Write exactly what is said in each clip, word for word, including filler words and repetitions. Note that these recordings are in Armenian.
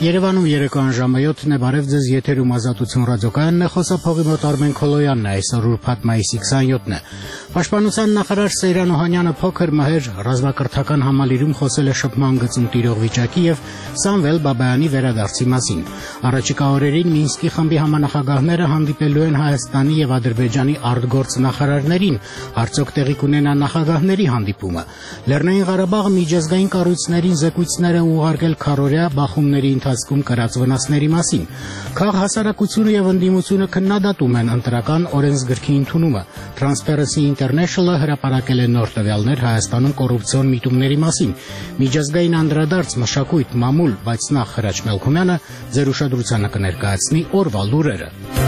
Երևանում երեկոյան ժամը յոթն է, բարև ձեզ, եթերում Ազատություն ռադիոկայանն է, խոսափողի մոտ Արմեն Քոլոյանն է, այսօր ուրբաթ մայիսի քսաներկուսն է։ Պաշտպանության նախարար Սեյրան Օհանյանը փոքր մհեր ռազմակրթական համալիրում խոսել է շփման գծում տիրող վիճակի եւ Սամվել Բաբայանի վերադարձի մասին։ Առաջիկա օրերին Մինսկի խմբի համանախագահները հանդիպելու են Հայաստանի եւ Ադրբեջանի արտգործ նախարարներին, արդյոք տեղի կունենա նախագահների հանդիպումը։ Լեռնային Ղարաբաղը միջազգային կառույցներին զեկույցներ է ուղարկել քարորյա բախումների ընթացքում կրած վնասների մասին։ Քաղաքահասարակությունը եւ ընդդիմությունը քննադատում են ընտրական օրենսգրքի ընդունումը։ Transparency International-ը հրապարակել է նոր տվյալներ Հայաստանում կոռուպցիոն միտումների մասին։ Միջազգային անդրադարձ մշակույթ մամուլ, բայց նախ Հրաչ Մելքումյանը ձեր ուշադրությանը կներկայացնի օրվա լուրերը։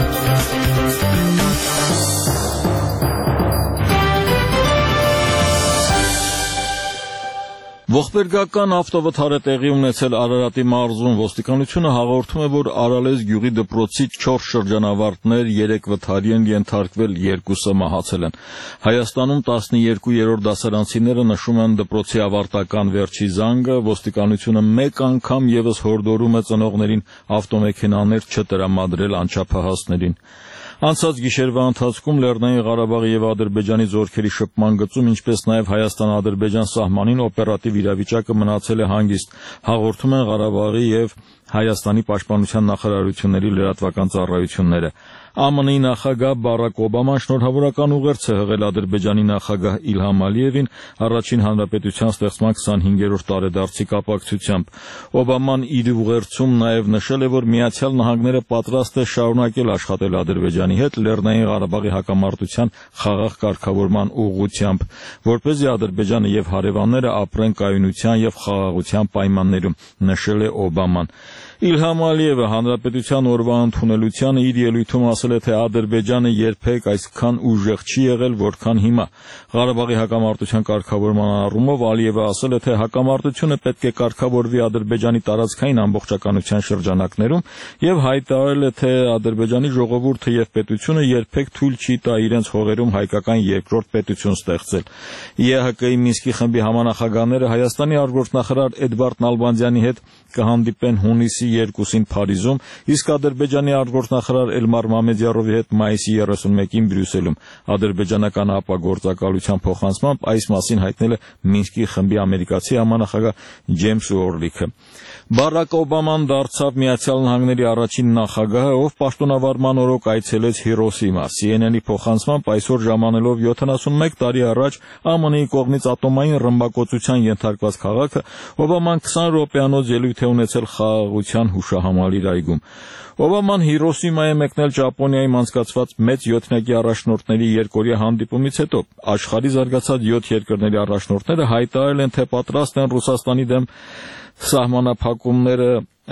Ողբերգական ավտովթար է տեղի ունեցել Արարատի մարզում։ Ոստիկանությունը հաղորդում է, որ Արալես գյուղի դպրոցից չորս շրջանավարտներ երեք վթարի են ենթարկվել, երկուսը մահացել են։ Հայաստանում տասներկուերորդ դասարանցիները նշում են դպրոցի ավարտական վերջի զանգը։ Ոստիկանությունը մեկ անգամ ևս հորդորում է ծնողներին ավտոմեքենաներ չտրամադրել անչափահասներին։ Անցած գիշերվա ընթացքում Լեռնային Ղարաբաղի եւ Ադրբեջանի զորքերի շփման գծում, ինչպես նաեւ Հայաստան-Ադրբեջան սահմանին օպերատիվ իրավիճակը մնացել է հանգիստ, հաղորդում են Ղարաբաղի եւ Հայաստանի պաշտպանության նախարարությունների լրատվական ծառայությունները։ ԱՄՆ-ի նախագահ Բարակ Օբաման շնորհավորական ուղերձ է հղել Ադրբեջանի նախագահ Իլհամ Ալիևին առաջին հանրապետության ստեղծման քսանհինգերորդ տարեդարձի կապակցությամբ։ Օբաման իր ուղերձում նաև նշել է, որ Միացյալ Նահանգները պատրաստ է շարունակել աշխատել Ադրբեջանի հետ Լեռնային Ղարաբաղի հակամարտության խաղաղ կարգավորման ուղղությամբ, որպեսզի Ադրբեջանը եւ հարևանները ապրեն կայունության եւ խաղաղության պայմաններում, նշել է Օբաման։ Իլհամ Ալիևը հանրապետության օրվա ընդունելությանը իր ելույթում ասել է, թե Ադրբեջանը երբեք այսքան ուժեղ չի եղել, որքան հիմա։ Ղարաբաղի հակամարտության կարգավորման առումով Ալիևը ասել է, թե հակամարտությունը պետք է կարգավորվի Ադրբեջանի տարածքային ամբողջականության շրջանակներում եւ հայտարարել է, թե Ադրբեջանի ժողովուրդը եւ պետությունը երբեք թույլ չի տա իրենց հողերում հայկական երկրորդ պետություն ստեղծել։ ԵՀԿ-ի Մինսկի խմբի համանախագահները Հայաստանի արտգործնախարար Էդվարդ Նալբանդյանի հետ կհանդիպեն հունիսի երկուսին Փարիզում, իսկ Ադրբեջանի արտգործնախարար Էլմար Մամեդյարովի հետ մայիսի երեսունմեկին Բրյուսելում։ Ադրբեջանական ապագործակալության փոխանցմամբ այս մասին հայտնել է Մինսկի խմբի ամերիկացի համանախագահ Ջեյմս Օրլիքը։ Բարակ Օբաման դարձավ Միացյալ Նահանգների առաջին նախագահը, ով պաշտոնավարման օրոք այցելեց Հիրոսիմա։ C N N-ի փոխանցմամբ այսօր ժամանելով յոթանասունմեկ տարի առաջ ԱՄՆ-ի կողմից ատոմային ռմբակոծության ենթարկված քաղաքը, Օբաման քսան րոպեանոց ելույթ է ունեցել խաղաղության հուշահամալիր այգում։ Օբաման Հիրոսիմա է մեկնել Ճապոնիայում անցկացված մեծ յոթնյակի առաջնորդների երկօրյա հանդիպումից հետո։ Աշխարհի զարգացած յոթ երկրների առաջնորդները հայտարարել են, թե պատրաստ են Ռուսաստանի դեմ սահմանափակումները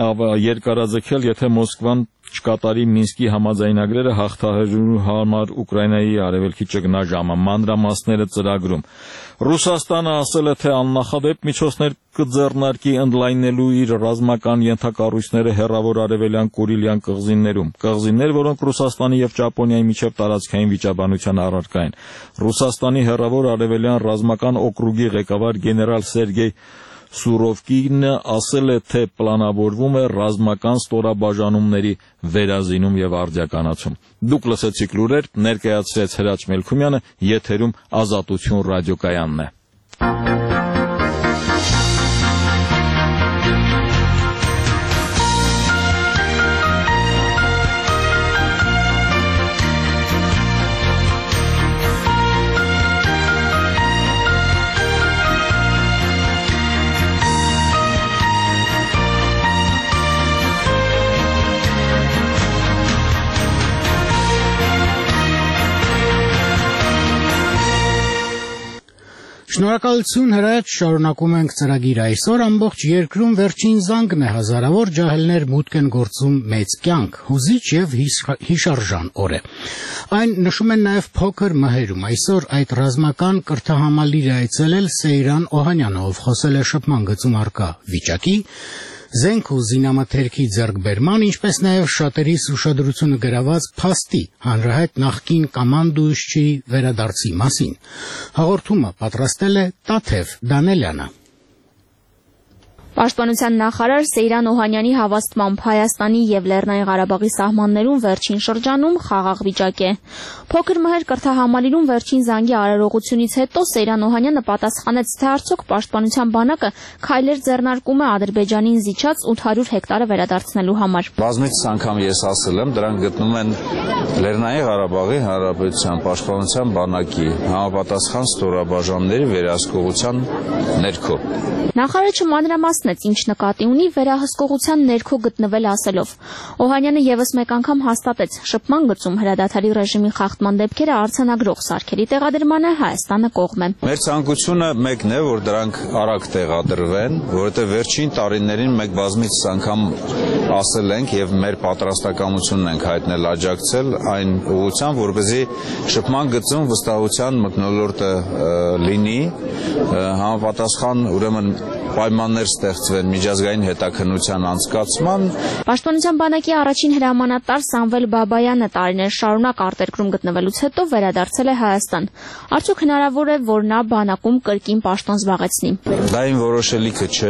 երկարաձգել, եթե Մոսկվան չկատարի Մինսկի համաձայնագրերը հաղթահարելու համար Ուկրաինայի արևելքի ճգնաժամը։ Մանրամասները ծրագրում։ Ռուսաստանը ասել է, թե աննախադեպ միջոցներ կձեռնարկի ընդլայնելու իր ռազմական ենթակառույցները հեռավոր արևելյան Կուրիլյան կղզիներում, կղզիներ, որոնք Ռուսաստանի եւ Ճապոնիայի միջև տարածքային վիճաբանության առարկա են։ Ռուսաստանի հեռավոր արևելյան ռազմական օկրուգի ղեկավար գեներալ Սերգեյ Սուրովկինը ասել է, թե պլանավորվում է ռազմական ստորաբաժանումների վերազինում եւ արդիականացում։ Դուք լսեցիք լուրեր, ներկայացրեց Հրաչ Մելքումյանը, եթերում Ազատություն ռադիոկայանն է։ Շնորհակալություն Հրաչ, շարունակում ենք ծրագիրը։ Այսօր ամբողջ երկրում վերջին զանգն է, հազարավոր ջահելներ մուտք են գործում մեծ կյանք, հուզիչ եւ հիշարժան օր է։ Այն նշում են նաեւ փոքր մհերում։ Այսօր այդ ռազմական կրթահամալիրը այցելել Սեյրան Օհանյանը, ով խոսել է շփման գծում առկա վիճակի, զենք ու զինամթերքի ձեռքբերման, ինչպես նաև շատերիս ուշադրությունը գրաված փաստի հանրահայտ նախկին կամանդուշչի վերադարձի մասին։ Հաղորդումը պատրաստել է Տաթև Դանելյանը։ Պաշտպանության նախարար Սեյրան Օհանյանի հավաստմամբ Հայաստանի եւ Լեռնային Ղարաբաղի սահմաններում վերջին շրջանում խաղաղ վիճակ է։ Փոքր մհեր կրթահամալիրում վերջին զանգի արարողությունից հետո Սեյրան Օհանյանը պատասխանեց, թե արդյոք Պաշտպանության բանակը քայլեր ձեռնարկում է Ադրբեջանին զիջած ութ հարյուր հեկտարը վերադարձնելու համար։ Բազմիցս անգամ ես ասել եմ, դրանք գտնում են Լեռնային Ղարաբաղի Հանրապետության Պաշտպանության բանակի համապատասխան ստորաբաժանումների վերահսկողության ներքո։ Նախարարը չմանրամասնեց, ինչ նկատի ունի վերահսկողության ներքո գտնվել ասելով։ Օհանյանը եւս մեկ անգամ հաստատեց, շփման գծում հրադադարի ռեժիմի խախտման դեպքերը արձանագրող սարքերի տեղադրմանը Հայաստանը կողմ է։ Մեր ցանկությունը մեկն է, որ դրանք արագ տեղադրվեն, որովհետեւ վերջին տարիներին մենք բազմիցս անգամ ասել ենք եւ մեր պատրաստակամությունն ենք հայտնել աջակցել այն ուղղությամբ, որպեսզի շփման գծում վստահության մթնոլորտը լինի, համապատասխան ուրեմն պայմաններ ստեղծվեն միջազգային հետաքննության անցկացման։ Պաշտպանության բանակի առաջին հրամանատար Սամվել Բաբայանը տարիներ շարունակ արտերկրում գտնվելուց հետո վերադարձել է Հայաստան։ Արդյոք հնարավոր է, որ նա բանակում կրկին պաշտոն զբաղեցնի։ Դա իմ որոշելիքը չէ։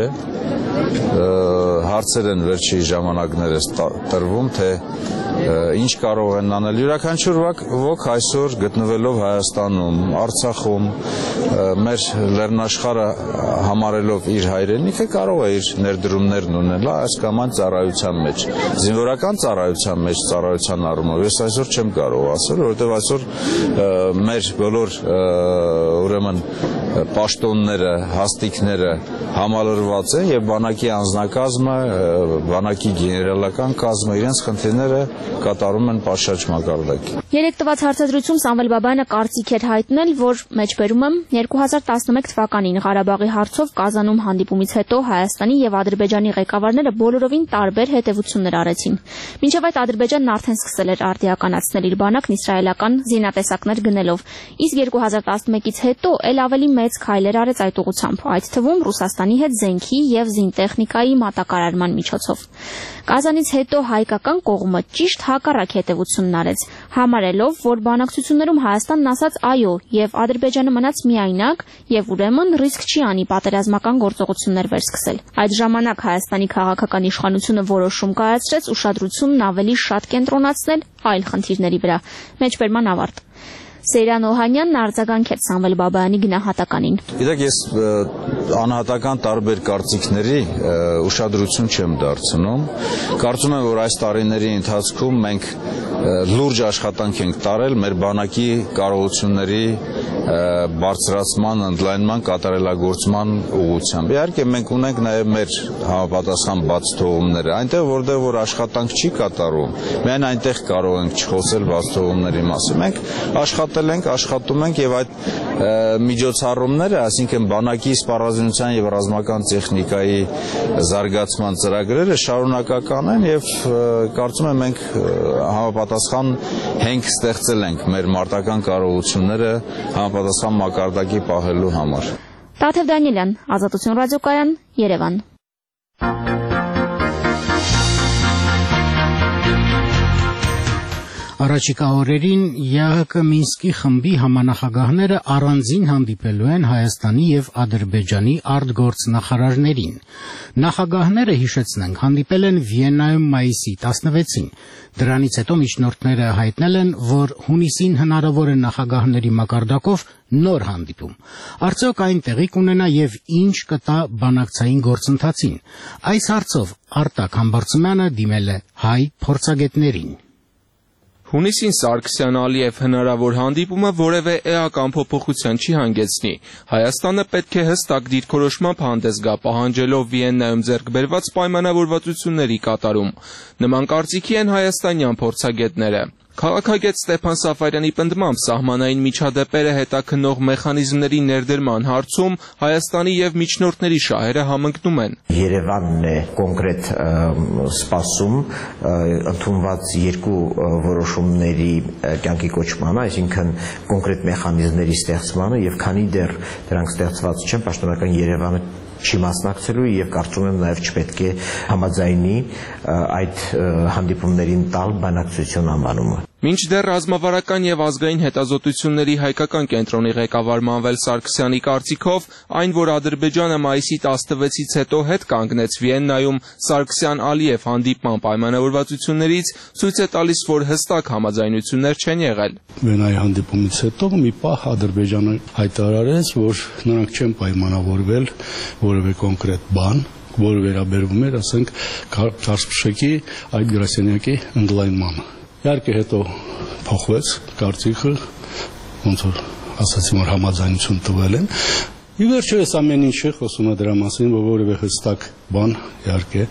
Հարցեր են վերջի ժամանակներս տրվում, թե ինչ կարող են անել։ Յուրաքանչյուր ոք այսօր գտնվելով Հայաստանում, Արցախում, մեր լեռնաշխարհը համարելով իր հայրենիքը կարող է իր ներդրումներն ունել այս կամ այն ծառայության մեջ։ Զինվորական ծառայության մեջ, ծառայության առումով ես այսօր չեմ կարող ասել, որովհետև այսօր մեր բոլոր ուրեմն պաշտոնները, հաստիկները համալրված են եւ բանակի անձնակազմը, բանակի գեներալական կազմը իրենց խնդիրները կատարում են պատշաճ մակարդակի։ Երեք տված հարցադրություն Սամվել Բաբայանը կարծիք էր հայտնել, որ մեջբերում եմ երկու հազար տասնմեկ թվականին Ղարաբաղի հարցով Կազանում հանդիպումից հետո Հայաստանի եւ Ադրբեջանի ղեկավարները բոլորովին տարբեր հետևություններ արեցին։ Մինչև այդ Ադրբեջանն արդեն սկսել էր արդիականացնել իր բանակն իսրայելական զինատեսակներ գնելով, իսկ երկու հազար տասնմեկից հետո ել ավելի մեծ քայլեր արեց այդ ուղղությամբ, այդ թվում Ռուսաստանի հետ զենքի եւ զինտեխնիկայի մատակարարման միջոցով։ Կազանից հետո հայկական կողմը ճիշտ հակառակ հետևությունն արեց, համարելով, որ բանակցություններում Հայաստանն ասաց այո եւ Ադրբեջանը մնաց միայնակ եւ ուրեմն ռիսկ չի անի պատերազմական գործողություններ վերսկսել։ Այդ ժամանակ Հայաստանի քաղաքական իշխանությունը որոշում կայացրեց ուշադրությունն ավելի շատ կենտրոնացնել այլ խնդիրների վրա։ Մեջբերման ավարտ։ Սեյրան Օհանյանն արձագանքեց Սամվել Բաբայանի գնահատականին։ Գիտեք, ես անհատական տարբեր կարծիքների ուշադրություն չեմ դարձնում։ Կարծում եմ, որ այս տարիների ընթացքում մենք լուրջ աշխատանք ենք տարել մեր բանակի կարողությունների բարձրացման, ընդլայնման, կատարելագործման ուղղությամբ։ Իհարկե մենք ունենք նաև մեր համապատասխան բաց թողումները, այնտեղ որտեղ որ աշխատանք չի կատարում, միայն այնտեղ կարող ենք չխոսել բաց թողումների մասին։ Մենք աշխատել ենք, աշխատում ենք եւ այդ միջոցառումները, այսինքն բանակի սպառազինության եւ ռազմական տեխնիկայի զարգացման ծրագրերը շարունակական են եւ կարծում եմ մենք համապատասխան հենք ստեղծել ենք մեր մարտական կարողությունները համապատասխան մակարդակի պահելու համար։ Տաթև Դանիելյան, Ազատություն ռադիոկայան, Երևան։ Առաջիկա օրերին ԵԱՀԿ Մինսկի խմբի համանախագահները առանձին հանդիպելու են Հայաստանի եւ Ադրբեջանի արտգործնախարարներին։ Նախագահները, հիշեցնենք, հանդիպել են Վիեննայում մայիսի տասնվեցին։ Դրանից հետո միջնորդները հայտնել են, որ հունիսին հնարավոր է նախագահների մակարդակով նոր հանդիպում։ Արդյոք այն տեղի կունենա եւ ինչ կտա բանակցային գործընթացին։ Այս հարցով Արտակ Համբարձումյանը դիմել է հայ փորձագետներին։ Հունիսին Սարգսյան-Ալիև հնարավոր հանդիպումը որևէ էական փոփոխության չի հանգեցնի։ Հայաստանը պետք է հստակ դիրքորոշմամբ հանդես գա, պահանջելով Վիեննայում ձեռք բերված պայմանավորվածությունների կատարում։ Նման կարծիքի են հայաստանյան փորձագետները։ Քաղաքագետ Ստեփան Սաֆարյանի պնդմամբ սահմանային միջադեպերը հետաքննող մեխանիզմների ներդրման հարցում Հայաստանի եւ միջնորդների շահերը համընկնում են։ Երևանն է կոնկրետ սպասում ընդունված երկու որոշումների կյանքի կոչմանը, այսինքն կոնկրետ մեխանիզմների ստեղծմանը եւ քանի դեռ դրանք ստեղծված չեն, պաշտոնական Երևանը չի մասնակցելու եւ կարծում եմ նաեւ չպետք է համաձայնի այդ հանդիպումներին տալ բանակցություն անվանումը։ Մինչդեռ ռազմավարական եւ ազգային հետազոտությունների հայկական կենտրոնի ղեկավար Մանվել Սարգսյանի կարծիքով, այն, որ Ադրբեջանը մայիսի տասնվեցից հետո հետ կանգնեց Վիեննայում Սարգսյան-Ալիև հանդիպման պայմանավորվածություններից, ցույց է տալիս, որ հստակ համաձայնություններ չեն եղել։ Վիեննայի հանդիպումից հետո մի պահ Ադրբեջանը հայտարարեց, որ նրանք չեն պայմանավորվել որևէ կոնկրետ բան, որը վերաբերվում էր, ասենք, Քարսփշեկի այդ գրասենյակի ընդլայնմանը։ Իհարկե հետո փոխվեց կարծիքը, ոնց որ ասացին, որ համաձայնություն տվել են։ Ի վերջո այս ամեն ինչը խոսում է դրա մասին, որ որևէ հստակ բան, իհարկե,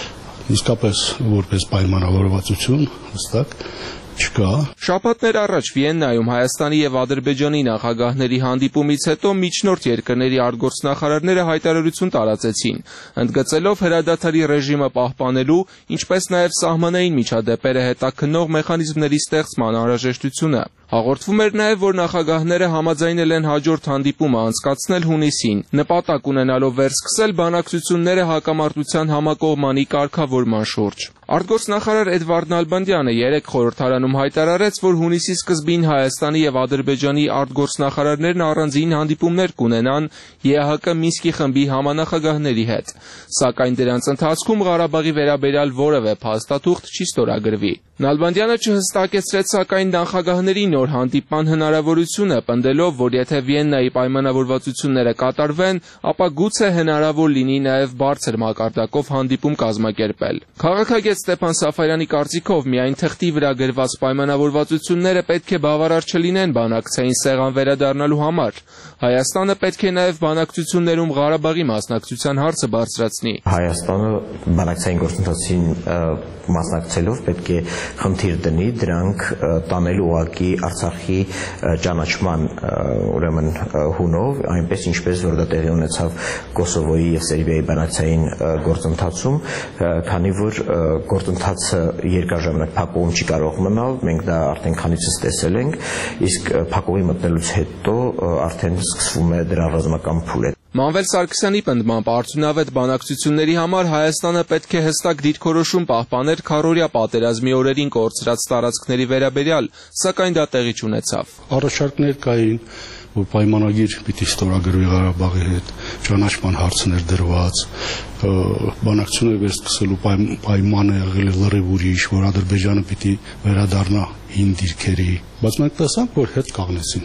իսկապես որպես պայմանավորվածություն հստակ չկա։ Շաբաթներ առաջ Վիեննայում Հայաստանի եւ Ադրբեջանի նախագահների հանդիպումից հետո միջնորդ երկրների արտգործնախարարները հայտարարություն տարածեցին, ընդգծելով հրադադարի ռեժիմը պահպանելու, ինչպես նաեւ սահմանային միջադեպերը հետաքննող մեխանիզմների ստեղծման անհրաժեշտությունը։ Հաղորդվում էր նաև, որ նախագահները համաձայնել են հաջորդ հանդիպումը անցկացնել հունիսին, նպատակ ունենալով վերսկսել բանակցությունները հակամարտության համակողմանի կարգավորման շուրջ։ Արտգործնախարար Էդվարդ Նալբանդյանը երեկ խորհրդարանում հայտարարեց, որ հունիսի սկզբին Հայաստանի եւ Ադրբեջանի արտգործնախարարներն առանձին հանդիպումներ կունենան Է Հ Կ Մինսկի խմբի համանախագահների հետ, սակայն դրանց ընթացքում Ղարաբաղի վերաբերյալ որևէ փաստաթուղթ չի ստորագրվի։ Նալբանդյանը չհստակեցրեց, սակայն նախագահների նոր հանդիպման հնարավորությունը, պնդելով, որ եթե Վիեննայի պայմանավորվածությունները կատարվեն, ապա գուցե հնարավոր լինի նաև բարձր մակարդակով հանդիպում կազմակերպել։ Քաղաքագետ Ստեփան Սաֆարյանի կարծիքով միայն թղթի վրա գրված պայմանավորվածությունները պետք է բավարար չլինեն բանակցային սեղան վերադառնալու համար։ Հայաստանը պետք է նաև բանակցություններում Ղարաբաղի մասնակցության հարցը բարձրացնի։ Հայաստանը բանակցային գործընթացին մասնակցելով պետք է խնդիր դնի դրանք տանելու ուղղակի Արցախի ճանաչման ուրեմն հունով, այնպես ինչպես որ դա տեղի ունեցավ Կոսովոյի եւ Սերբիայի բանակցային գործընթացում, քանի որ գործընթացը երկար ժամանակ փակուղում չի կարող մնալ, մենք դա արդեն քանիցս տեսել ենք, իսկ փակուղի մտնելուց հետո արդեն սկսվում է դրա ռազմական փուլը։ Մանվել Սարգսյանի պնդմամբ արդյունավետ բանակցությունների համար Հայաստանը պետք է հստակ դիրքորոշում պահպաներ քառօրյա պատերազմի օրերին կորցրած տարածքների վերաբերյալ, սակայն դա տեղի չունեցավ։ Առաջարկներ կային, որ պայմանագիր պիտի ստորագրվի Ղարաբաղի հետ, ճանաչման հարցներ դրված, բանակցություններ վերսկսելու պայմանը եղել է լրիվ ուրիշ, որ Ադրբեջանը պիտի վերադառնա հին դիրքերի, բայց մենք տեսանք, որ հետ կանգնեցին։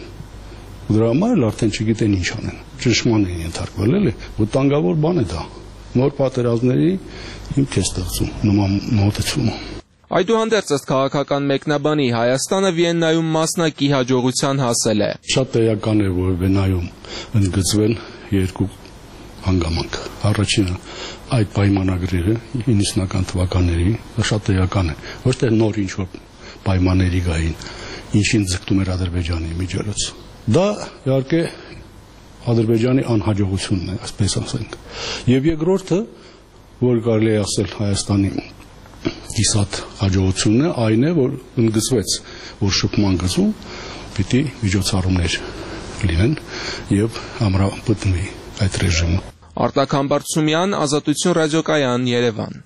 Դրա համար էլ արդեն չգիտեն ինչ անեն։ Ճնշման են ենթարկվել, էլի, վտանգավոր բան է դա։ Նոր պատերազմների հիմք է ստեղծում նման մոտեցումը։ Այդուհանդերձ ըստ քաղաքական մեկնաբանի Հայաստանը Վիեննայում մասնակի հաջողության հասել է։ Շատ էական է, որ Վիեննայում ընդգծվել երկու հանգամանք։ Առաջինը այդ պայմանագրերը իննսունական թվականների շատ էական է։ Ոչ թե նոր ինչ-որ պայմանների գային, ինչին ձգտում էր Ադրբեջանի միջոցով։ Դա իհարկե Ադրբեջանի անհաջողությունն է, այսպես ասենք։ Եվ երկրորդը, որ կարելի է ասել Հայաստանի կիսատ հաջողությունն է, այն է, որ ընդգծվեց, որ շփման գծում պիտի միջոցառումներ լինեն եւ ամրապնդվի այդ ռեժիմը։ Արտակ Համբարձումյան, Ազատություն ռադիոկայան, Երևան։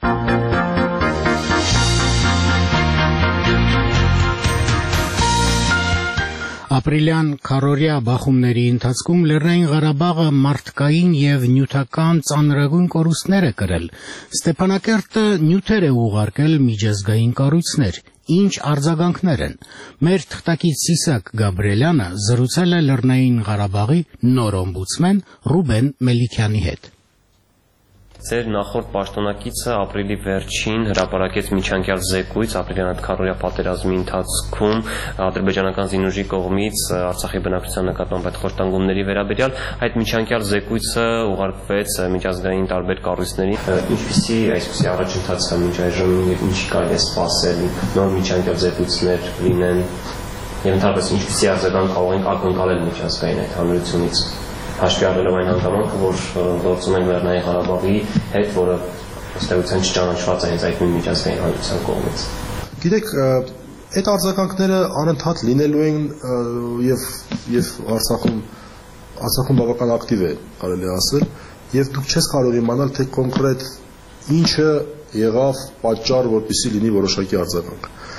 Ապրիլյան քառօրյա բախումների ընթացքում Լեռնային Ղարաբաղը մարդկային եւ նյութական ծանրագույն կորուստներ է կրել։ Ստեփանակերտը նյութեր է ուղարկել միջազգային կառույցներ, ինչ արձագանքներ են։ Մեր թղթակից Սիսակ Գաբրիելյանը զրուցել է Լեռնային Ղարաբաղի նոր օմբուդսմեն Ռուբեն Մելիքյանի հետ։ Ձեր նախորդ պաշտոնակիցը ապրիլի վերջին հրապարակեց միջանկյալ զեկույց ապրիլյան այդ քառօրյա պատերազմի ընթացքում ադրբեջանական զինուժի կողմից Արցախի բնակչության նկատմամբ այդ խորտանգումների վերաբերյալ այդ միջանկյալ զեկույցը ուղարկվեց միջազգային տարբեր կառույցներին։ Ինչպիսի այսպիսի առաջընթաց կա մինչ այժմ եւ ինչ կարելի է սպասել նոր միջանկյալ զեկույցներ լինեն եւ ընդհանրապես ինչպիսի արձագանք կարող ենք ակնկալել միջազգային այդ հանրությունից։ Հաշվի առնելով այն հանգամանքը, որ գործում են Լեռնային Ղարաբաղի հետ, որը ըստեյության չճանաչված է հենց այդ նույն միջազգային հանրության կողմից։ Գիտեք, այդ արձագանքները անընդհատ լինելու են եւ եւ Արցախում Արցախում բավական ակտիվ է, կարելի է ասել, եւ դուք չես կարող իմանալ, թե կոնկրետ ինչը եղավ պատճառ, որպեսզի լինի որոշակի արձագանք։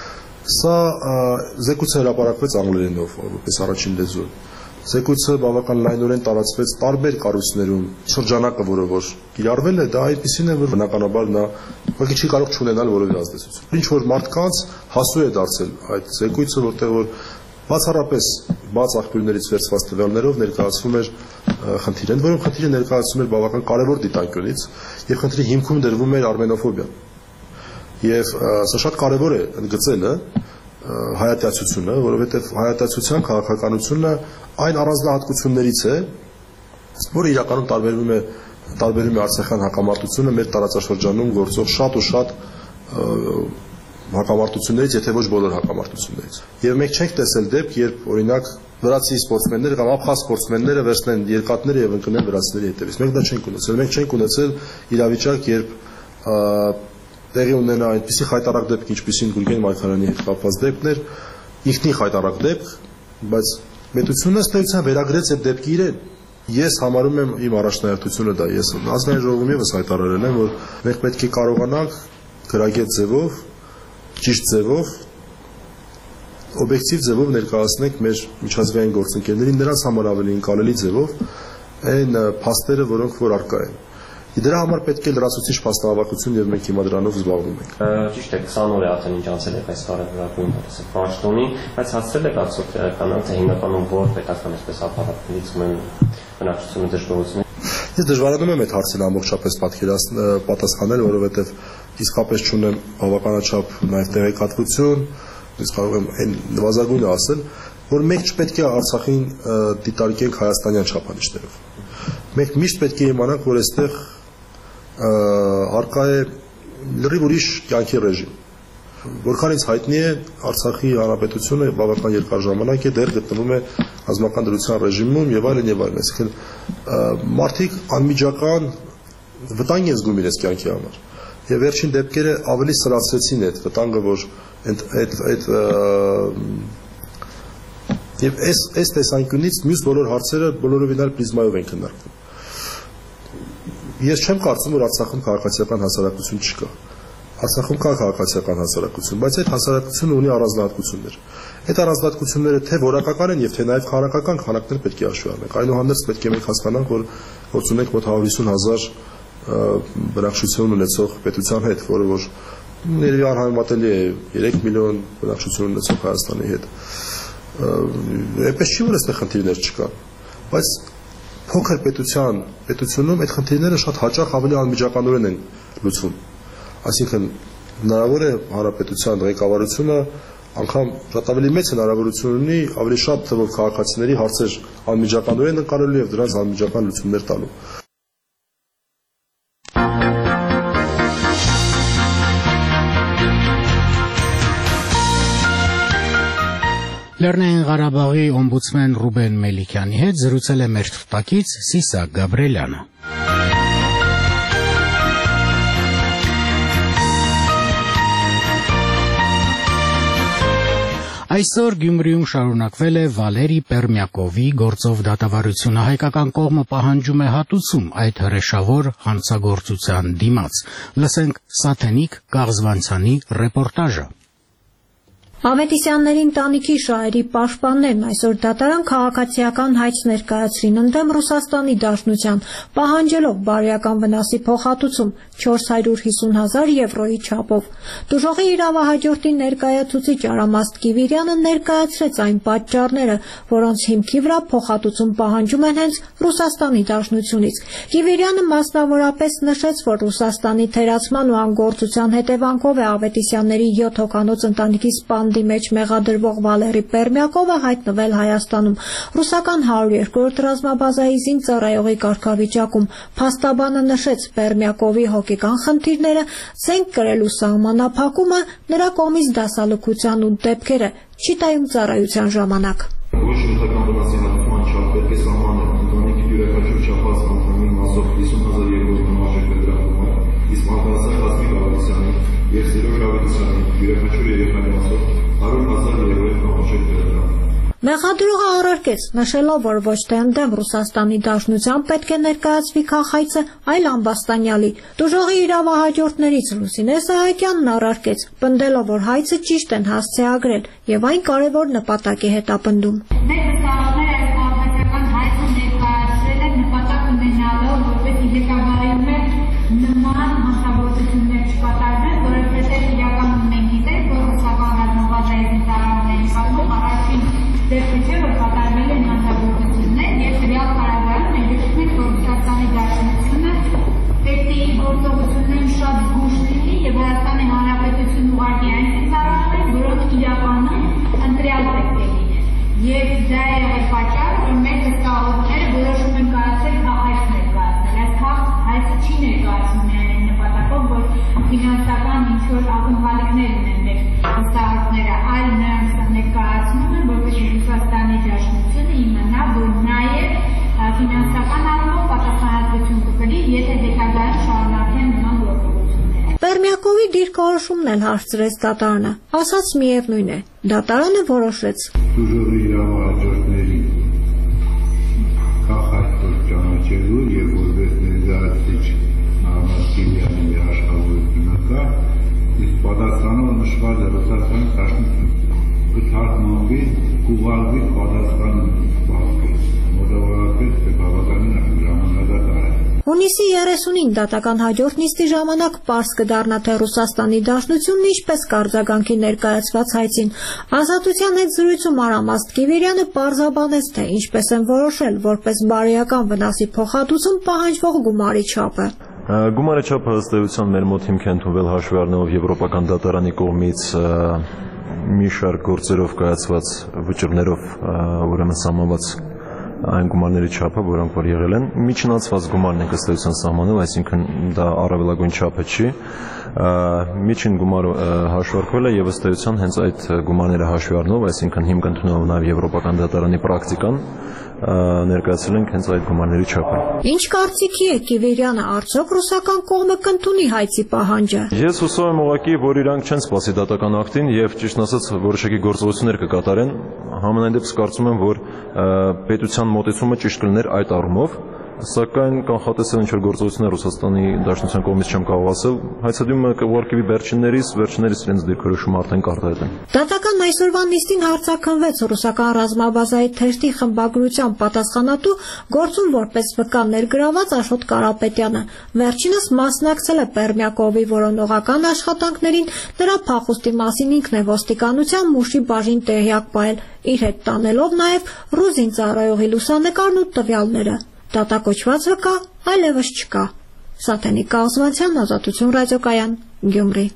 Սա զեկույցը հրապարակվեց անգլերենով, որպես առաջին լեզու։ Զեկույցը բավական լայնորեն տարածվեց տարբեր կառույցներում, շրջանակը, որը որ կիրառվել է, դա այդպիսին է, որ բնականաբար նա ուղղակի չի կարող չունենալ որևէ ազդեցություն։ Ինչ որ մարդկանց հասու է դարձել այդ զեկույցը, որտեղ որ բացառապես բաց աղբյուրներից վերցված տվյալներով ներկայացվում էր խնդիր, ընդ որում խնդիրը ներկայացվում էր բավական կարևոր դիտանկյունից, եւ խնդրի հիմքում դրվում էր արմենոֆոբիան։ Եվ սա շատ կարևոր է ընդգծելը հայատյացությունը, որովհետև հայատյացության քաղաքականությունը այն առանձնահատկություններից է, որը իրականում տարբերվում է տարբերում է արցախյան հակամարտությունը մեր տարածաշրջանում գործող շատ ու շատ հակամարտություններից, եթե ոչ բոլոր հակամարտություններից։ Եվ մենք չենք տեսել դեպք, երբ օրինակ վրացի սպորտսմենները կամ աբխազ սպորտսմենները վերցնեն երկաթները եւ ընկնեն վրացիների հետևից։ Մենք դա չենք ունեցել։ Մենք չենք ունեցել իրավիճակ, երբ տեղի ունենա այնպիսի խայտարակ դեպք, ինչպիսին Գուրգեն Մայքարյանի հետ կապված դեպքն էր, ինքնին խայտարակ դեպք, բայց պետությունը ըստ էության վերագրեց այդ դեպքի իրեն։ Ես համարում եմ իմ առաջնահերթությունը դա, ես ազգային ժողովում եւս հայտարարել եմ, որ մենք պետք է կարողանանք գրագետ ձևով, ճիշտ ձևով, օբյեկտիվ ձևով ներկայացնենք մեր միջազգային գործընկերներին նրանց համար ավելի ընկալելի ձևով այն փաստերը, որոնք որ առկա են։ Դրա համար պետք է լրացուցիչ փաստահավաքություն եւ մենք հիմա դրանով զբաղվում ենք։ Ճիշտ է, քսան օր է արդեն ինչ անցել է այս կարևորագույն պաշտոնի, բայց հասցրել եք արդյոք տեղեկանալ, թե հիմնականում որ պետական այսպես ապարատներից մեն բնակչությունը դժգոհություն։ Ես դժվարանում եմ այդ հարցին ամբողջապես պատասխանել, որովհետեւ իսկապես չունեմ բավականաչափ նաեւ տեղեկատվություն, ես կարող եմ այն նվազագույնը ասել, որ մենք չպետք է Արցախին դիտարկենք հայաստանյան չափանիշներով։ Մենք միշտ պետք է իմանանք, որ այստեղ արկա է լրիվ ուրիշ կյանքի ռեժիմ։ Որքան ինձ հայտնի է, Արցախի հանրապետությունը բավական երկար ժամանակ է դեռ գտնվում է ռազմական դրության ռեժիմում եւ այլն եւ այլն, այսինքն մարդիկ անմիջական վտանգ են զգում իրենց կյանքի համար։ Եվ վերջին դեպքերը ավելի սրացրեցին այդ վտանգը, որ այդ այդ եւ այս այս տեսանկյունից մյուս բոլոր հարցերը բոլորովին այլ պրիզմայով են քննարկվում։ Ես չեմ կարծում, որ Արցախում քաղաքացիական հասարակություն չկա։ Արցախում կա քաղաքացիական հասարակություն, բայց այդ հասարակությունը ունի առանձնահատկություններ։ Այդ առանձնահատկությունները թե որակական են եւ թե նաեւ քանակական քանակներ պետք է հաշվի առնենք։ Այնուհանդերձ պետք է մենք հասկանանք, որ գործ ունենք մոտ հավիսուն հազար բնակչություն ունեցող պետության հետ, որը որ ների անհամեմատելի է երեք միլիոն բնակչություն ունեցող Հայաստանի հետ։ Էպես չի, որ այստեղ խնդիրներ չկան, բայց փոքր պետության պետությունում այդ խնդիրները շատ հաճախ ավելի անմիջականորեն են լուծվում։ Այսինքն հնարավոր է հանրապետության ղեկավարությունը անգամ շատ ավելի մեծ հնարավորություն ունի ավելի շատ թվով քաղաքացիների հարցեր անմիջականորեն նկարելու եւ դրանց անմիջական լուծումներ տալու։ Լեռնային Ղարաբաղի օմբուդսմեն Ռուբեն Մելիքյանի հետ զրուցել է մեր թղթակից Սիսակ Գաբրելյանը։ Այսօր Գյումրիում շարունակվել է Վալերի Պերմյակովի գործով դատավարությունը։ Հայկական կողմը պահանջում է հատուցում այդ հրեշավոր հանցագործության դիմաց։ Լսենք Սաթենիկ Կաղզվանցյանի ռեպորտաժը։ Ավետիսյանների ընտանիքի շահերի պաշտպաններն այսօր դատարան քաղաքացիական հայց ներկայացրին ընդդեմ Ռուսաստանի Դաշնության, պահանջելով բարոյական վնասի փոխհատուցում չորս հարյուր հիսուն հազար եվրոյի չափով։ Դժոխի իրավահաջորդի ներկայացուցիչ Արամաստ Կիվիրյանը ներկայացրեց այն պատճառները, որոնց հիմքի վրա փոխհատուցում պահանջում են հենց Ռուսաստանի Դաշնությունից։ Կիվիրյանը մասնավորապես նշեց, որ Ռուսաստանի թերացման ու անգործության հետևանքով է Ավետիսյանների յոթ հոգանոց ընտանիքի սպանդի մեջ մեղադրվող Վալերի Պերմյակովը հայտնվել Հայաստանում։ Ռուսական հարյուր երկրորդ ռազմաբազայի զինծառայողի կարգավիճակում փաստաբանը նշեց Պերմյակովի հոգեկան խնդիրները, զենք կրելու սահմանափակումը, նրա կողմից դասալքության ու դեպքերը չի տայում ծառայության ժամանակ։ Ոչ նյութական վնասի հատուցման չափ պետք է սահմանել ընտանիքի յուրաքանչյուր չափած անդամի մասով հիսուն հազար եվրո գնահատակ դրախտում է, իսկ մանկասար Հասմիկ Ավետիսյանի եւ Սիրոջ Ավետիսյանի յուրաքանչյուր երեխայի մասով հարյուր հազար եվրո գնահատակ դրախտում։ Մեղադրողը առարկեց, նշելով, որ ոչ թե ընդդեմ Ռուսաստանի Դաշնության պետք է ներկայացվի քաղաքայցը, այլ ամբաստանյալի։ Տուժողի իրավահաջորդներից Լուսինե Սահակյանն առարկեց, պնդելով, որ հայցը ճիշտ են հասցեագրել եւ այն կարեւոր նպատակ է հետապնդում։ Մեր վստահողները այս քաղաքական հայցը ներկայացրել են նպատակ ունենալով, որպեսզի ղեկավարում է նման հանցագործություններ չկատարվեն, որովհետեւ իրականում մենք գիտենք, որ ռուսական ռազմավարժային ծառայողների կողմից առաջին դեպքը չէ, որ կատարվել են հանցագործություններ եւ ռեալ քարավարում մենք գտնում ենք, որ Ռուսաստանի Դաշնությունը պետք է իր գործողություններում շատ զգուշ լինի եւ Հայաստանի Հանրապետությունը ուղղակի այն ծառայողներ, որոնք իրականում ընտրյալ պետք է լինեն։ Եվ դա է եղել պատճառը, որ մեր վստահողները որոշում են կայացել քաղաք ներկայացնել։ Այս հայցը չի ներկայացնում միայն նպատակով, որ ֆինանսական ինչ-որ ակնկալիքներ ունեն մեր վստահողները, այլ նրանց ներկայացնում են, որպեսզի Ռուսաստանի Դաշնությունը իմանա, որ նաև ֆինանսական առումով պատասխանատվություն կկրի, եթե հետագայում շարունակեն նման գործողությունները։ Պերմյակովի դիրքորոշումն էլ հարցրեց դատարանը, ասաց միևնույն է, դատարանը որոշեց։ Տուժողի իրավահաջորդների քաղաքացիական ճանաչելու եւ որպես ներկայացուցիչ Նահանգի աշխատանքնակա իսկ պատասխանով նշված է Ռուսաստանի Դաշնություն կթարգմանվի կուղարկվի պատասխանը բացկը մոտավորապես բավականին ժամանակատար է։ Հունիսի երեսունին դատական հաջորդ նիստի ժամանակ պարզ կդառնա, թե Ռուսաստանի Դաշնությունն ինչպես կարձագանքի ներկայացված հայցին։ Ազատության հետ զրույցում Արամաստ Կիվիրյանը պարզաբանեց, թե ինչպես են որոշել որպես բարոյական վնասի փոխհատուցում պահանջվող գումարի չափը։ Գումարի չափը ըստ էության մեր մոտ հիմք է ընդունվել հաշվի առնելով Եվրոպական դատարանի կողմից մի շարք գործերով կայացված վճռներով ուրեմն սահմանված այն գումարների չափը, որոնք որ եղել են, միջնացված գումարն է ըստ էության սահմանում, այսինքն դա առավելագույն չափը չի։ Միջին գումարը հաշվարկվել է եւ ըստ էության հենց այդ գումարները հաշվի առնելով, այսինքն հիմք ընդունելով նաեւ Եվրոպական դատարանի պրակտիկան ներկայացրել ենք հենց այդ գումարների չափը։ Ինչ կարծիքի է Կիվիրյանը, արդյոք ռուսական կողմը կընդունի հայցի պահանջը։ Ես հուսով եմ ուղղակի, որ իրանք չեն սպասի դատական ակտին եւ ճիշտ ասած որոշակի գործողություններ կկատարեն, համենայն դեպս կարծում եմ, որ պետության մոտեցումը ճիշտ կլիներ այդ առումով, սակայն կանխատեսել ինչ-որ գործողություններ Ռուսաստանի Դաշնության կողմից չեմ կարող ասել, հայցադիմը կուղարկվի վերջիններից, վերջիններից իրենց դիրքորոշումը արդեն կարտահայտեն։ Դատական այսօրվա նիստին հարցաքննվեց ռուսական ռազմաբազայի թերթի խմբագրության պատասխանատու գործում որպես վկա ներգրաված Աշոտ Կարապետյանը։ Վերջինս մասնակցել է Պերմյակովի որոնողական աշխատանքներին, նրա փախուստի մասին ինքն է ոստիկանության Մուշի բաժին տեղյակ պահել, իր հետ տանելով նաև ռուզին ծառայողի լուսանկարն ու տվյալները։ Դատակոչված վկա այլևս չկա։ Սաթենիկ Կաղզվածյան, Ազատություն ռադիոկայան, Գյումրի։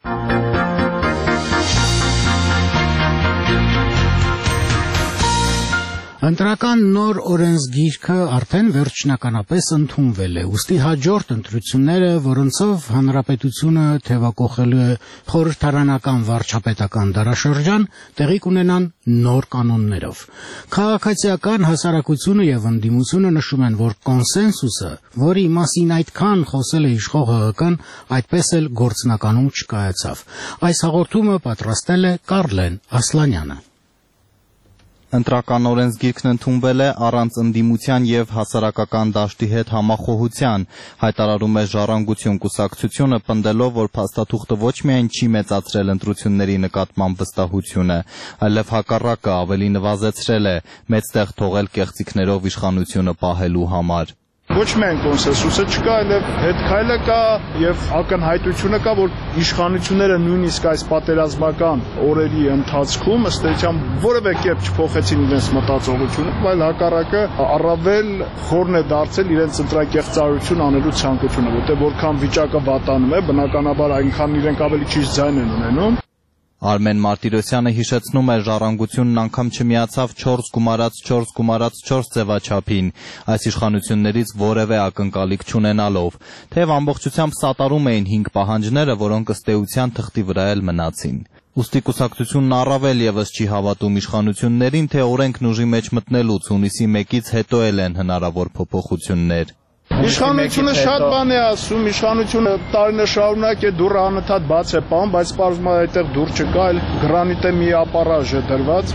Ընտրական նոր օրենսգիրքը արդեն վերջնականապես ընդունվել է, ուստի հաջորդ ընտրությունները, որոնցով հանրապետությունը թևակողելու է խորհրդարանական վարչապետական դարաշրջան, տեղի կունենան նոր կանոններով։ Քաղաքացիական հասարակությունը եւ ընդդիմությունը նշում են, որ կոնսենսուսը, որի մասին այդքան խոսել է իշխող ՀՀԿ-ն, այդպես էլ գործնականում չկայացավ։ Այս հաղորդումը պատրաստել է Կարլեն Ասլանյանը։ Ընտրական օրենսգիրքն ընդունվել է առանց ընդդիմության եւ հասարակական դաշտի հետ համախոհության, հայտարարում է Ժառանգություն կուսակցությունը, պնդելով, որ փաստաթուղթը ոչ միայն չի մեծացրել ընտրությունների նկատմամբ վստահությունը, այլև հակառակը ավելի նվազեցրել է, մեծ տեղ թողել կեղծիքներով իշխանությունը պահելու համար։ Ոչ միայն կոնսենսուսը չկա, այլև հետքայլը կա եւ ակնհայտությունը կա, որ իշխանությունները նույնիսկ այս պատերազմական օրերի ընթացքում ըստ էության որևէ կերպ չփոխեցին իրենց մտածողությունը, այլ հակառակը առավել խորն է դարձել իրենց ընտրակեղծարություն անելու ցանկությունը, որտեղ որքան վիճակը վատանում է, բնականաբար այնքան իրենք ավելի քիչ ձայն են ունենում։ Արմեն Մարտիրոսյանը հիշեցնում է, Ժառանգությունն անգամ չմիացավ չորս գումարած չորս գումարած չորս ձևաչափին, այս իշխանություններից որևէ ակնկալիք չունենալով, թեև ամբողջությամբ սատարում էին հինգ պահանջները, որոնք ըստ էության թղթի վրա էլ մնացին։ Ուստի կուսակցությունն առավել եւս չի հավատում իշխանություններին, թե օրենքն ուժի մեջ մտնելուց հունիսի մեկից հետո էլ են հնարավոր փոփոխություններ։ Իշխանությունը շատ բան է ասում, իշխանությունը տարիներ շարունակ է դուռը անընդհատ բաց է պահում, բայց պարզվում է այդտեղ դուռ չկա, այլ գրանիտե մի ապարաժ է դրված։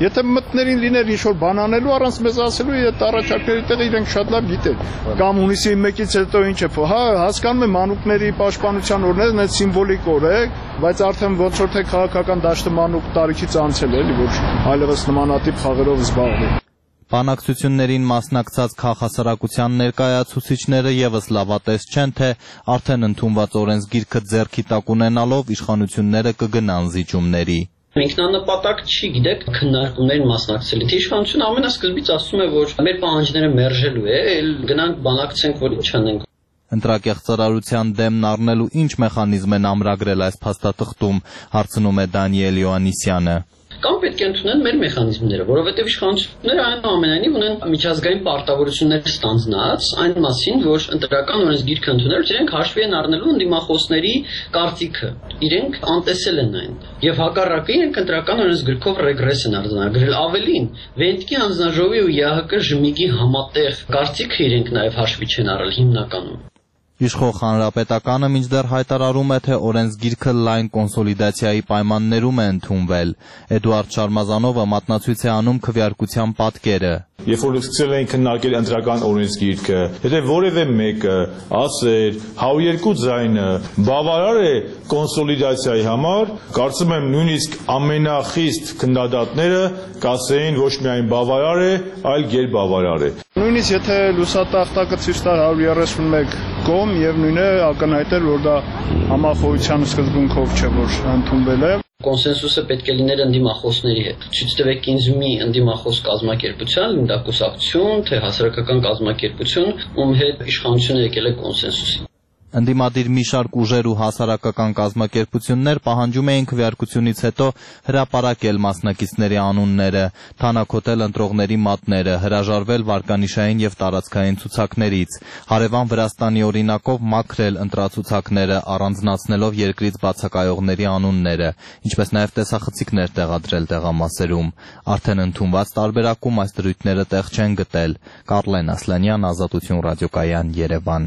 Եթե մտներին լիներ ինչ-որ բան անելու առանց մեզ ասելու, այդ առաջարկների տեղը իրենք շատ լավ գիտեն։ Կամ հունիսի մեկից հետո ինչ է, հա, հասկանում եմ մանուկների պաշտպանության օրներն այդ սիմվոլիկ օր է, բայց արդեն ոնց որ թե քաղաքական դաշտը մանուկ տարիքից անցել է, էլի որ այլևս նմանատիպ խաղերով զբաղվի։ Բանակցություններին մասնակցած քաղաքասարակության ներկայացուցիչները եւս լավատես չեն, թե արդեն ընդունված օրենսգիրքը ձեռքի տակ ունենալով իշխանությունները կգնան զիջումների։ Ինքնանպատակ չի, գիտեք, քննարկումներին մասնակցել։ Իշխանությունը ամենասկզբից ասում է, որ մեր պահանջները մերժելու է, էլ գնանք բանակցենք, որ չանենք։ Ընտրակեղծարարության դեմն առնելու ինչ մեխանիզմ են ամրագրել այս փաստաթղթում, հարցնում է Դանիել Յոհաննիսյանը։ Կամ պետք է ընդունեն մեր մեխանիզմները, որովհետև իշխանությունները այնուամենայնիվ ունեն միջազգային պարտավորություններ ստանձնած այն մասին, որ ընտրական օրենսգիրքը ընդունելուց իրենք հաշվի են առնելու ընդդիմախոսների կարծիքը։ Իրենք անտեսել են այն։ Եվ հակառակը իրենք ընտրական օրենսգրքով ռեգրես են արձանագրել։ Ավելին, Վենտկի հանձնաժողովի ու ԵԱՀԿ ժմիգի համատեղ կարծիքը իրենք նաև հաշվի չեն առել հիմնականում։ Իշխող հանրապետականը մինչդեռ հայտարարում է, թե օրենսգիրքը լայն կոնսոլիդացիայի պայմաններում է ընդունվել։ Էդուարդ Շարմազանովը մատնացույց է անում քվեարկության պատկերը։ Երբ որ սկսել էին քննարկել ընտրական օրենսգիրքը, եթե որևէ մեկը ասեր հա երկու ձայնը բավարար է կոնսոլիդացիայի համար, կարծում եմ նույնիսկ ամենախիստ քննադատները կասեին ոչ միայն բավարար է, այլ գերբավարար է։ Նույնիսկ եթե լուսատախտակը ցույց տար հարյուր երեսունմեկ կողմ եւ նույնը ակնհայտ էր, որ դա համախոհության սկզբունքով չէ, որ ընդունվել է։ Կոնսենսուսը պետք է լիներ ընդդիմախոսների հետ։ Ցույց տվեք ինձ մի ընդդիմախոս կազմակերպության, լինի դա կուսակցություն, թե հասարակական կազմակերպություն, ում հետ իշխանությունը եկել է կոնսենսուսի։ Ընդդիմադիր մի շարք ուժեր ու հասարակական կազմակերպություններ պահանջում էին քվեարկությունից հետո հրապարակել մասնակիցների անունները, թանաքոտել ընտրողների մատները, հրաժարվել վարկանիշային եւ տարածքային ցուցակներից, հարևան Վրաստանի օրինակով մաքրել ընտրացուցակները, առանձնացնելով երկրից բացակայողների անունները, ինչպես նաեւ տեսախցիկներ տեղադրել տեղամասերում։ Արդեն ընդունված տարբերակում այս դրույթները տեղ չեն գտել։ Կարլեն Ասլանյան, Ազատություն ռադիոկայան, Երևան։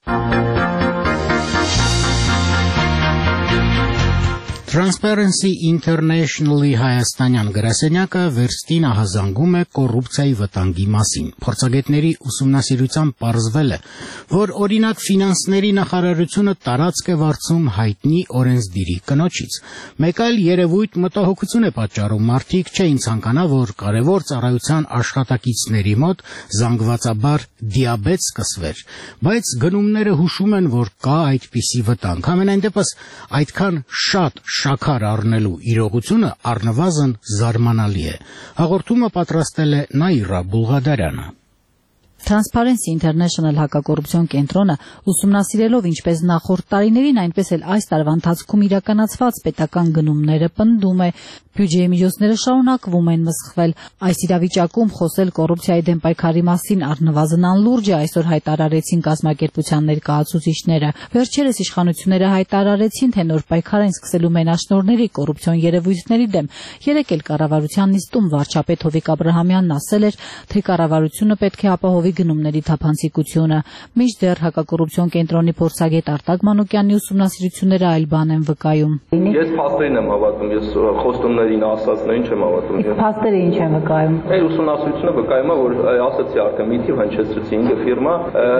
Transparency International-ի հայաստանյան գրասենյակը վերստին ահազանգում է կոռուպցիայի վտանգի մասին։ Փորձագետների ուսումնասիրությամբ պարզվել է, որ օրինակ ֆինանսների նախարարությունը տարածք է վարձում հայտնի օրենսդիրի կնոջից։ Մեկ այլ երևույթ մտահոգություն է պատճառում, մարդիկ չէին ցանկանա, որ կարևոր ծառայության աշխատակիցների մոտ զանգվածաբար դիաբետ սկսվեր, բայց գնումները հուշում են, որ կա այդպիսի վտանգ։ Համենայն դեպս այդքան շատ շաքար առնելու իրողությունը առնվազն զարմանալի է։ Հաղորդումը պատրաստել է Նաիրա Բուլղադարյանը։ Transparency International հակակոռուպցիոն կենտրոնը ուսումնասիրելով ինչպես նախորդ տարիներին, այնպես էլ այս տարվա ընթացքում իրականացված պետական գնումները պնդում է, բյուջեի միջոցները շարունակվում են մսխվել։ Այս իրավիճակում խոսել կոռուպցիայի դեմ պայքարի մասին առնվազն անլուրջ է, այսօր հայտարարեցին կազմակերպության ներկայացուցիչները։ Վերջերս իշխանությունները հայտարարեցին, թե նոր պայքար են սկսելու մենաշնորհների կոռուպցիոն երևույթների դեմ։ Երեկ էլ կառավարության նիստում վարչապետ Հովիկ Աբրահամյանն ասել էր, թե կառավարությունը պետք է ապահովի գնումների թափանցիկությունը։ Մինչդեռ հակակոռուպցիոն կենտրոնի փորձագետ Արտակ Մանուկյանի ուսումնասիրությունները այլ բան են վկայում։ Ես փաստերին եմ հավատում, ես խոստումներին ասածներին չեմ հավատում։ Փաստերը ինչ են վկայում։ Այդ ուսումնասիրությունը վկայում է, որ ասացի արդեն մի թիվ հնչեցրեցի ինքը ֆիրմա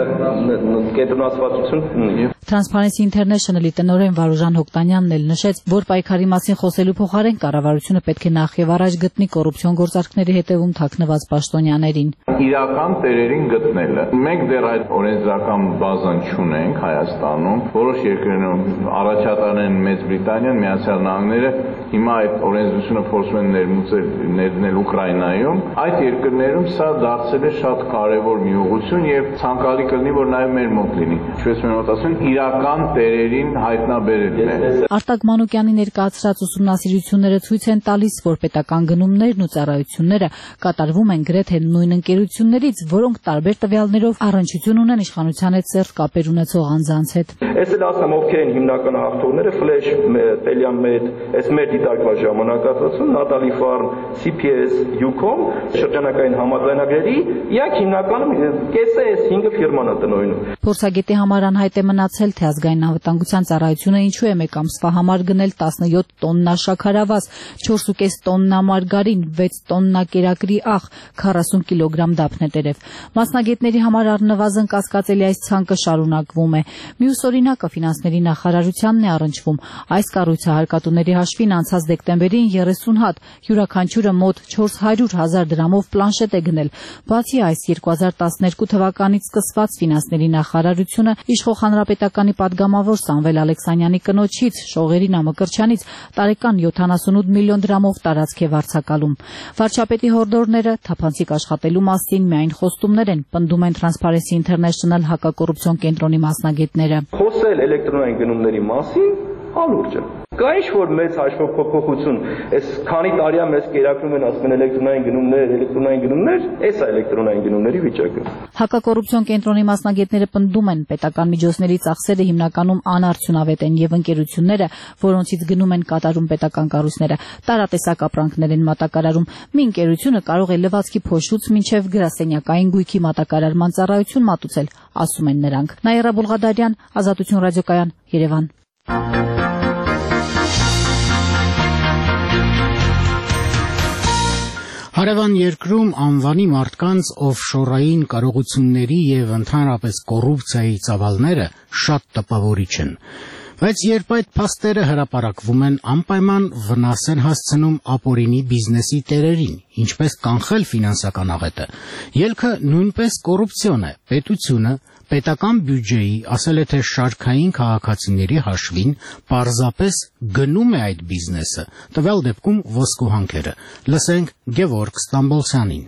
կենտրոնացվածություն ունի։ Transparency International-ի տնօրեն Վարուժան Հոկտանյանն էլ նշեց, որ պայքարի մասին խոսելու փոխարեն կառավարությունը պետք է նախ եւ առաջ գտնի կոռուպցիոն գործարքների հետևում թաքնված պաշտոնյաներին։ Իրական տերերին գտնելը։ Մենք դեռ այդ օրենսդրական բազան չունենք Հայաստանում, որոշ երկրներում առաջատարն են Մեծ Բրիտանիան, Միացյալ Նահանգները, հիմա այդ օրենսդրությունը փորձում են ներմուծել ներդնել Ուկրաինայում։ Այդ երկրներում սա դարձել է շատ կարևոր մի ուղղություն եւ ցանկալի կլինի, որ նաեւ մեր մոտ լինի։ Ինչպես մենք ասում, իրական տերերին հայտնաբերելն է։ Արտակ Մանուկյանի ներկայացրած ուսումնասիրությունները ցույց են տալիս, որ պետական գնումներն ու ծառայությունները կատարվում են գրեթե նույն ընկերություններից, որոնք տարբեր տվյալներով առնչություն ունեն իշխանության հետ սերտ կապեր ունեցող անձանց հետ։ Ես էլ ասեմ ովքեր են հիմնական հաղթողները, Flash, Telian Med, այս մեր դիտարկված ժամանակացածում, Natalie Farm, C P S, Ucom, շրջանակային համաձայնագրերի, իհարկե հիմնականում կեսը այս հինգ ֆիրման է տնօրինում։ Փորձագետի համար անհայտ է մնացել, թե ազգային անվտանգության ծառայությունը ինչու է մեկ ամսվա համար գնել տասնյոթ տոննա շաքարավազ, չորս ու կես տոննա մարգարին, վեց տոննա կերակրի աղ, քառասուն կիլոգրամ դափնետերև։ Մասնագետների համար առնվազն կասկածելի այս ցանկը շարունակվում է։ Մյուս օրինակը ֆինանսների նախարարությանն է առնչվում։ Այս կառույցը հարկատուների հաշվին անցած դեկտեմբերին երեսուն հատ, յուրաքանչյուրը մոտ չորս հարյուր հազար դրամով պլանշետ է գնել։ Բացի այս, երկու հազար տասներկու թվականից սկսված ֆինանսների նախարարությունը իշխող հանրապետականի падգամավոր Սամվել Ալեքսանյանի կնոջից Շողերի Նամակրչյանից տարեկան յոթանասունութ միլիոն դրամով տարածք է վարձակալում։ Վարչապետի հորդորները թափանցիկ աշխատելու մասին միայն խոստումներ են, պնդում են Transparency International հակակոռուպցիոն կենտրոնի մասնագետները։ Խոսել էլեկտրոնային գնումների մասին անուրջ է։ Կա ինչ-որ մեծ հաշվով փոփոխություն, այս քանի տարի է մեզ կերակրում են ասում են էլեկտրոնային գնումներ, էլեկտրոնային գնումներ, այս է էլեկտրոնային գնումների վիճակը։ Հակակոռուպցիոն կենտրոնի մասնագետները պնդում են, պետական միջոցների ծախսերը հիմնականում անարդյունավետ են եւ ընկերությունները, որոնցից գնում են կատարում պետական կառույցները, տարատեսակ ապրանքներ են մատակարարում։ Մի ընկերությունը կարող է լվացքի փոշուց մինչեւ գրասենյակային գույքի մատակարարման ծառայություն մատուցել, ասում են նրանք։ Նաիրա Բուլղադարյան, Ազատություն ռադիոկայան, Երևան։ Հարևան երկրում անվանի մարդկանց օֆշորային կարողությունների եւ ընդհանրապես կոռուպցիայի ծավալները շատ տպավորիչ են։ Բայց երբ այդ փաստերը հրապարակվում են, անպայման վնաս են հասցնում ապօրինի բիզնեսի տերերին, ինչպես կանխել ֆինանսական աղետը։ Ելքը նույնպես կոռուպցիոն է, պետությունը պետական բյուջեի, ասել է թե շարքային քաղաքացիների հաշվին, պարզապես գնում է այդ բիզնեսը, տվյալ դեպքում ոսկու հանքերը։ Լսենք Գևորգ Ստամբոլցյանին։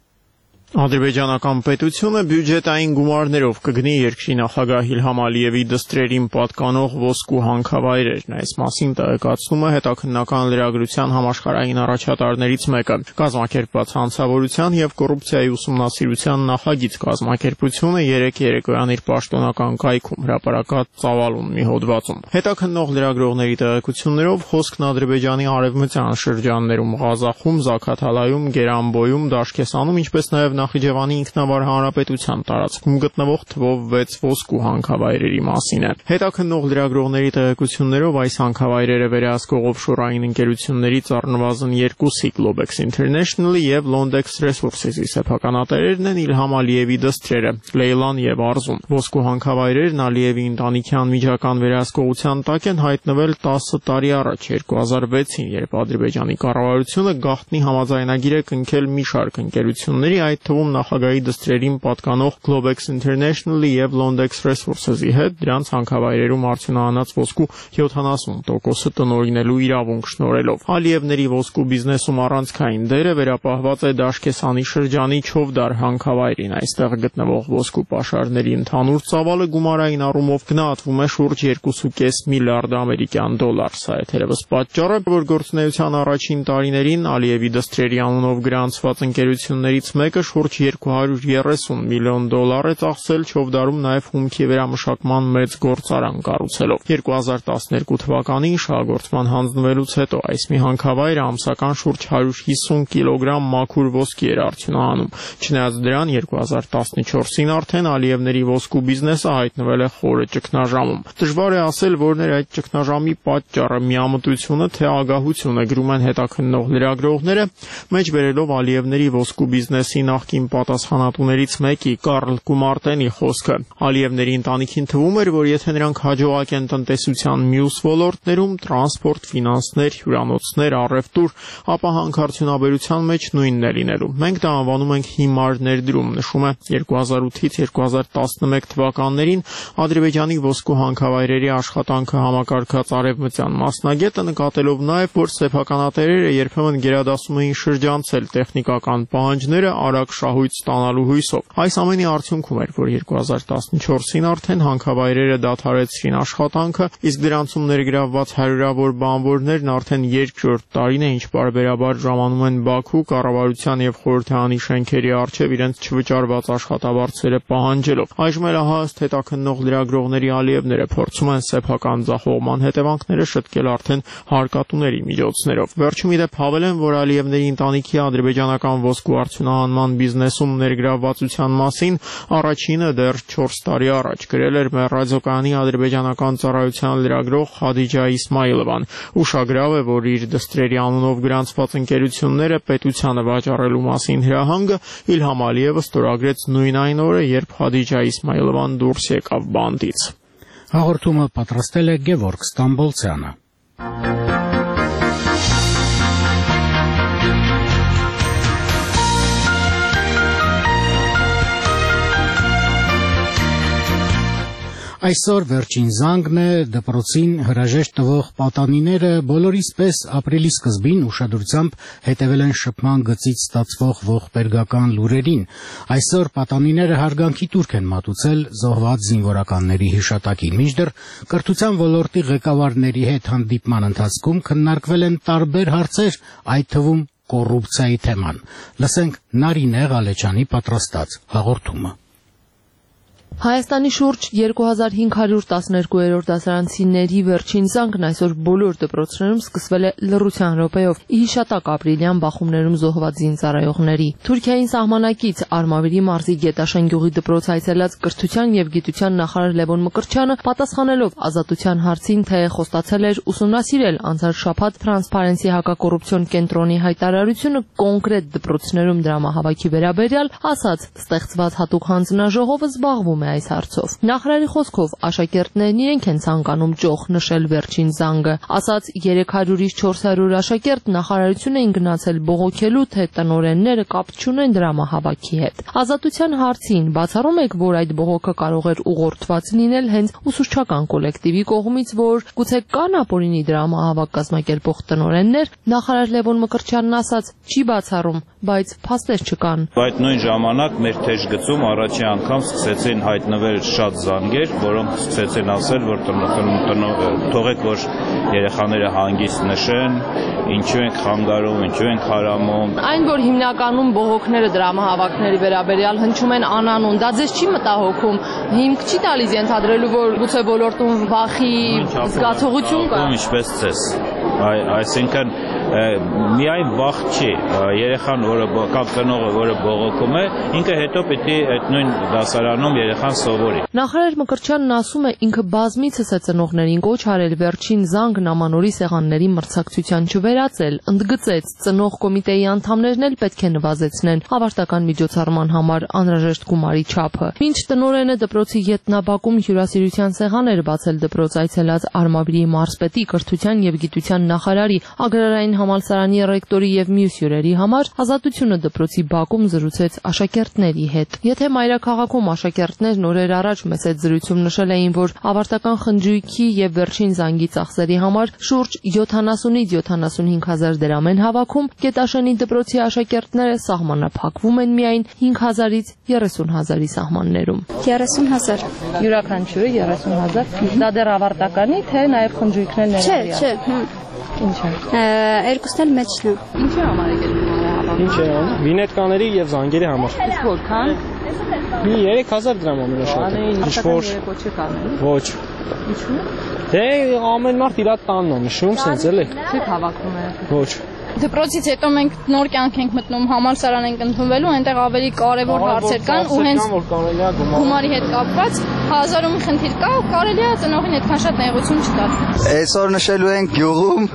Ադրբեջանական պետությունը բյուջետային գումարներով կգնի երկրի նախագահ Իլհամ Ալիևի դստրերին պատկանող ոսկու հանքավայրերն։ Այս մասին տեղեկացնում է հետաքննական լրագրության համաշխարհային առաջատարներից մեկը։ Կազմակերպված հանցավորության եւ կոռուպցիայի ուսումնասիրության նախագիծ կազմակերպությունը երեք երեկոյան իր պաշտոնական կայքում հրապարակած ծավալուն մի հոդվածում։ Հետաքննող լրագրողների տեղեկություններով հոսքն Ադրբեջանի արևմտյան շրջաններում Ղազախում, Զաքաթալայում, Գերանբոյում, Դաշկեսանում, ինչպես նաեւ Նախիջևանի ինքնավար հանրապետության տարածքում գտնվող թվով վեց ոսկու հանքավայրերի մասին է։ Հետաքննող լրագրողների տեղեկություններով այս հանքավայրերը վերահսկող օֆշորային ընկերություններից առնվազն երկուսի Globex International-ի եւ Londex Resources-ի սեփականատերերն են Իլհամ Ալիևի դստրերը՝ Լեյլան եւ Արզուն։ Ոսկու հանքավայրերն Ալիևի ընտանիքի անմիջական վերահսկողության տակ են հայտնվել տասը տարի առաջ, երկու հազար վեցին, երբ Ադրբեջանի կառավարությունը գաղտնի համաձայնագիր է կնքել մի շարք ընկերությունների, այդ թվում նախագահի դստրերին պատկանող Globex International-ի եւ Londex Resources-ի հետ դրանց հանքավայրերում արդյունահանած ոսկու յոթանասուն տոկոսը տնօրինելու իրավունք շնորհելով։ Ալիևների ոսկու բիզնեսում առանցքային դերը վերապահված է Դաշկեսանի շրջանի Չովդար հանքավայրին։ Այստեղ գտնվող ոսկու պաշարների ընդհանուր ծավալը գումարային առումով գնահատվում է շուրջ երկու ու կես միլիարդ ամերիկյան դոլար։ Սա է թերևս պատճառը, որ գործունեության առաջին տարիներին Ալիևի դստրերի անունով գրանցված ընկերություններից մեկը շուրջ երկու հարյուր երեսուն միլիոն դոլար է ծախսել Չովդարում նաև հումքի վերամշակման մեծ գործարան կառուցելով։ երկու հազար տասներկու թվականին շահագործման հանձնվելուց հետո այս մի հանքավայրը ամսական շուրջ հարյուր հիսուն կիլոգրամ մաքուր ոսկի էր արդյունահանում։ Չնայած դրան երկու հազար տասնչորսին արդեն Ալիևների ոսկու բիզնեսը հայտնվել է խորը ճգնաժամում։ Դժվար է ասել, որն էր այդ ճգնաժամի պատճառը՝ միամտությունը թե ագահությունը, գրում են հետաքննող լրագրողները, մեջբերելով Ալիևների ոսկու բիզնեսի նախկին պատասխանատուներից մեկի Կարլ Կումարտենի խոսքը։ Ալիևների ընտանիքին թվում էր, որ եթե նրանք հաջողակ են տնտեսության մյուս ոլորտներում՝ տրանսպորտ, ֆինանսներ, հյուրանոցներ, առևտուր, ապա հանքարդյունաբերության մեջ նույնն է լինելու։ Մենք դա անվանում ենք հիմար ներդրում, նշում է երկու հազար ութից երկու հազար տասնմեկ թվականներին Ադրբեջանի ոսկու հանքավայրերի աշխատանքը համակարգած արևմտյան մասնագետը, նկատելով նաև, որ սեփականատերերը երբեմն գերադասում էին շրջանցել տեխնիկական պահանջները, արագ շահույթ ստանալու հույսով։ Այս ամենի արդյունքում էր, որ երկու հազար տասնչորսին արդեն հանքավայրերը դադարեցրին աշխատանքը, իսկ դրանցում ներգրավված հարյուրավոր բանվորներն արդեն երկրորդ տարին է, ինչ պարբերաբար ժամանում են Բաքու կառավարության եւ խորհրդարանի շենքերի առջև իրենց չվճարված աշխատավարձերը պահանջելով։ Այժմ էլ ահա ըստ հետաքննող լրագրողների Ալիևները փորձում են սեփական ձախողման հետևանքները շտկել արդեն հարկատուների միջոցներով։ Վերջում ի դեպ հավելեն, որ Ալիևների ընտանիքի ադրբեջանական ոսկու արդյունահանման բիզնեսում ներգրավվածության մասին առաջինը դեռ չորս տարի առաջ գրել էր մեր ռադիոկայանի ադրբեջանական ծառայության լրագրող Խադիջա Իսմայիլովան։ Ուշագրավ է, որ իր դստրերի անունով գրանցված ընկերությունները պետությանը վաճառելու մասին հրահանգը Իլհամ Ալիևը ստորագրեց նույն այն օրը, երբ Խադիջա Իսմայիլովան դուրս եկավ բանտից։ Հաղորդումը պատրաստել է Գևորգ Ստամբոլցյանը։ Այսօր վերջին զանգն է դպրոցին հրաժեշտ տվող պատանիները բոլորիս պես ապրիլի սկզբին ուշադրությամբ հետևել են շփման գծից ստացվող ողբերգական լուրերին։ Այսօր պատանիները հարգանքի տուրք են մատուցել զոհված զինվորականների հիշատակին։ Մինչդեռ կրթության ոլորտի ղեկավարների հետ հանդիպման ընթացքում քննարկվել են տարբեր հարցեր, այդ թվում կոռուպցիայի թեման։ Լսենք Նարինե Ղալեչյանի պատրաստած հաղորդումը։ Հայաստանի շուրջ երկու հազար հինգ հարյուր տասներկուերորդ դասարանցիների վերջին զանգն այսօր բոլոր դպրոցներում սկսվել է լռության րոպեով՝ ի հիշատակ ապրիլյան բախումներում զոհված զինծառայողների։ Թուրքիային սահմանակից Արմավիրի մարզի Գետաշեն գյուղի դպրոց այցելած կրթության եւ գիտության նախարար Լևոն Մկրտչյանը պատասխանելով ազատության հարցին, թե խոստացել էր ուսումնասիրել անցած շաբաթ Տրանսպարենսի հակակոռուպցիոն կենտրոնի հայտարարությունը կոնկրետ դպրոցներում դրամահավաքի վերաբերյալ, ասաց՝ ստեղծված հատուկ հանձնաժողովը զբաղվում է այս հարցով։ Նախարարի խոսքով աշակերտներն իրենք են ցանկանում ճոխ նշել վերջին զանգը։ Ասաց երեք հարյուրից չորս հարյուր աշակերտ նախարարություն էին գնացել բողոքելու, թե տնօրենները կապ չունեն դրամահավաքի հետ։ Ազատության հարցին բացառում եք, որ այդ բողոքը կարող էր ուղղորդված լինել հենց ուսուցչական կոլեկտիվի կողմից, որ գուցե կան ապօրինի դրամահավաք կազմակերպող տնօրեններ, նախարար Լևոն Մկրտչյանն ասաց՝ չի բացառում, բայց փաստեր չկան։ Այդ նույն ժամանակ մեր թեժ գծում առաջի անգամ սկսեցին հայտնվել շատ զանգեր, որոնք սկսեցին ասել, որ թողեք, որ երեխաները հանգիստ նշեն, ինչու ենք խանգարում, ինչու ենք հարամում։ Այն, որ հիմնականում բողոքները դրամահավաքների վերաբերյալ հնչում են անանուն, դա ձեզ չի մտահոգում, հիմք չի տալիս ենթադրելու, որ գուցե ոլորտում վախի զգացողություն կա։ Ինչպես ցես։ Այսինքն միայն վախ չի, երեխան, որը կամ ծնողը, որը բողոքում է, ինքը հետո պիտի այդ նույն դասարանում երեխան սովորի։ Նախարար Մկրտչյանն ասում է, ինքը բազմիցս է ծնողներին կոչ արել վերջին զանգ նամանորի սեղանների մրցակցության չվերածել, ընդգծեց ծնող կոմիտեի անդամներն էլ պետք է նվազեցնեն ավարտական միջոցառման համար անհրաժեշտ գումարի չափը։ Մինչ տնօրենը դպրոցի ետնաբակում հյուրասիրության սեղան էր բացել դպրոց այցելած Արմավիրի մարզպետի, կրթության եւ գիտության նախարարի, Ագրարային համալսարանի ռեկտորի եւ մյուս հյուրերի համար, Ազատությունը դպրոցի բակում զրուցեց աշակերտների հետ։ Եթե մայրաքաղաքում աշակերտներն օրեր առաջ մեծ այդ զրույցում նշել էին, որ ավարտական խնջույքի եւ վերջին զանգի ծախսերի համար շուրջ յոթանասունից յոթանասունհինգ հազար դրամ են հավաքում, Գետաշենի դպրոցի աշակերտները սահմանափակվում են միայն հինգ հազարից երեսուն հազարի սահմաններում։ երեսուն հազար Յուրաքանչյուրը երեսուն հազար։ Դա դեռ ավարտականի, թե նաեւ խնջույքներն են։ Չէ, չէ։ Ինչ է։ Երկուսն էլ մեջն է։ Ինչի համար եք հավաքում։ Ինչ է անում։ Վինետկաների եւ զանգերի համար։ Իսկ որքան։ Մի երեք հազար դրամ ամենաշատը։ Ինչ որ չեք անում։ Ոչ։ Ինչու՞։ Դե ամեն մարդ իր տանն է նշում, սենց էլի։ Չեք հավաքում է։ Ոչ։ Դպրոցից հետո մենք նոր կյանք ենք մտնում, համալսարան ենք ընդունվելու, այնտեղ ավելի կարևոր հարցեր կան ու հենց գումարի հետ կապված հազարում խնդիր կա ու կարելի է ծնողին այդքան շատ նեղություն չտալ։ Այսօր նշելու ենք գյուղում,